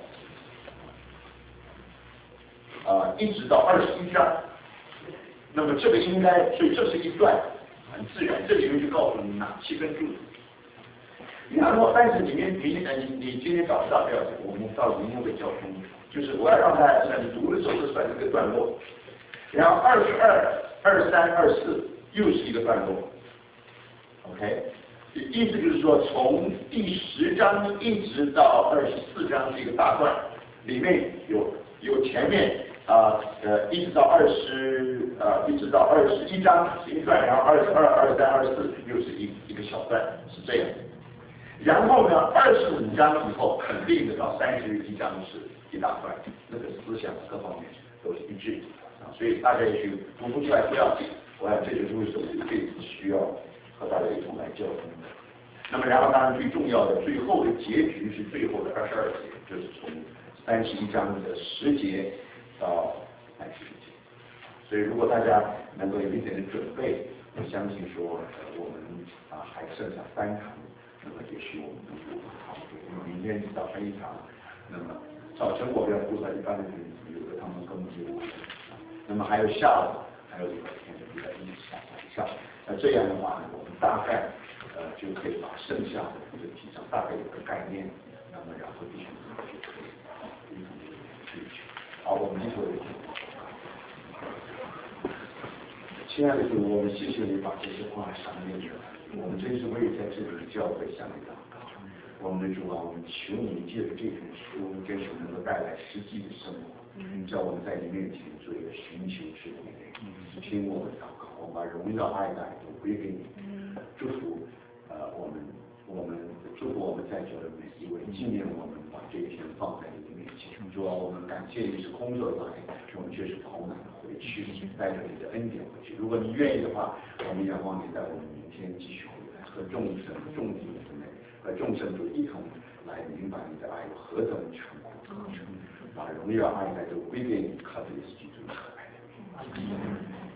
啊、呃、一直到二十一章。那么这个应该，所以这是一段很自然，这里面就告诉你哪七根柱子。然后，但是里面你呃你你今天早上不要紧，我们到明天会交通，就是我要让大家知道，你读的时候是算这个段落。然后二十二、二三、二四又是一个段落 ，OK， 意思就是说从第十章一直到二十四章是一个大段，里面有有前面啊 呃, 呃一直到二十呃一直到二十一章是一段，然后二十二、二三、二四又是一一个小段，是这样。然后呢，二十五章以后肯定的到三十一章是一大段，那个思想各方面都是一致的。所以大家也许读不出来不要紧，我想这就是为什么这次需要和大家一同来交通的。那么然后当然最重要的最后的结局是最后的二十二节，就是从三十一章的十节到三十节。所以如果大家能够有一点的准备，我相信说我们啊还剩下三堂，那么也许我们能够好一点。因为明天早上一堂，那么早晨我们要布在一般的人，有的他们根本就不是。那么还有下午，还有礼拜天的礼拜一下晚上，那这样的话呢，我们大概呃就可以把剩下的这几章大概有个概念，那么然后弟兄们就可以一同去去。好，我们一起为主。亲爱的主，我们谢谢你把这些话赏给我们，我们真是为在这里教会向你祷告。我们的主啊，我们求你借着这本书，真是能够带来实际的生活，叫我们在你面前做一个寻求之人。听我们祷告，我们把荣耀爱戴都归给你。祝福呃我们我们祝福我们在座的每一位，纪念我们把这一天放在你的面前。主啊，我们感谢你是工作来，我们却是饱满的回去，带着你的恩典回去。如果你愿意的话，我们仰望你带我们明天继续回来，和众神众弟兄妹和众圣徒一同来明白你的爱有何等全国高深，把荣耀爱戴都归给你，靠着耶稣基督的可爱的名。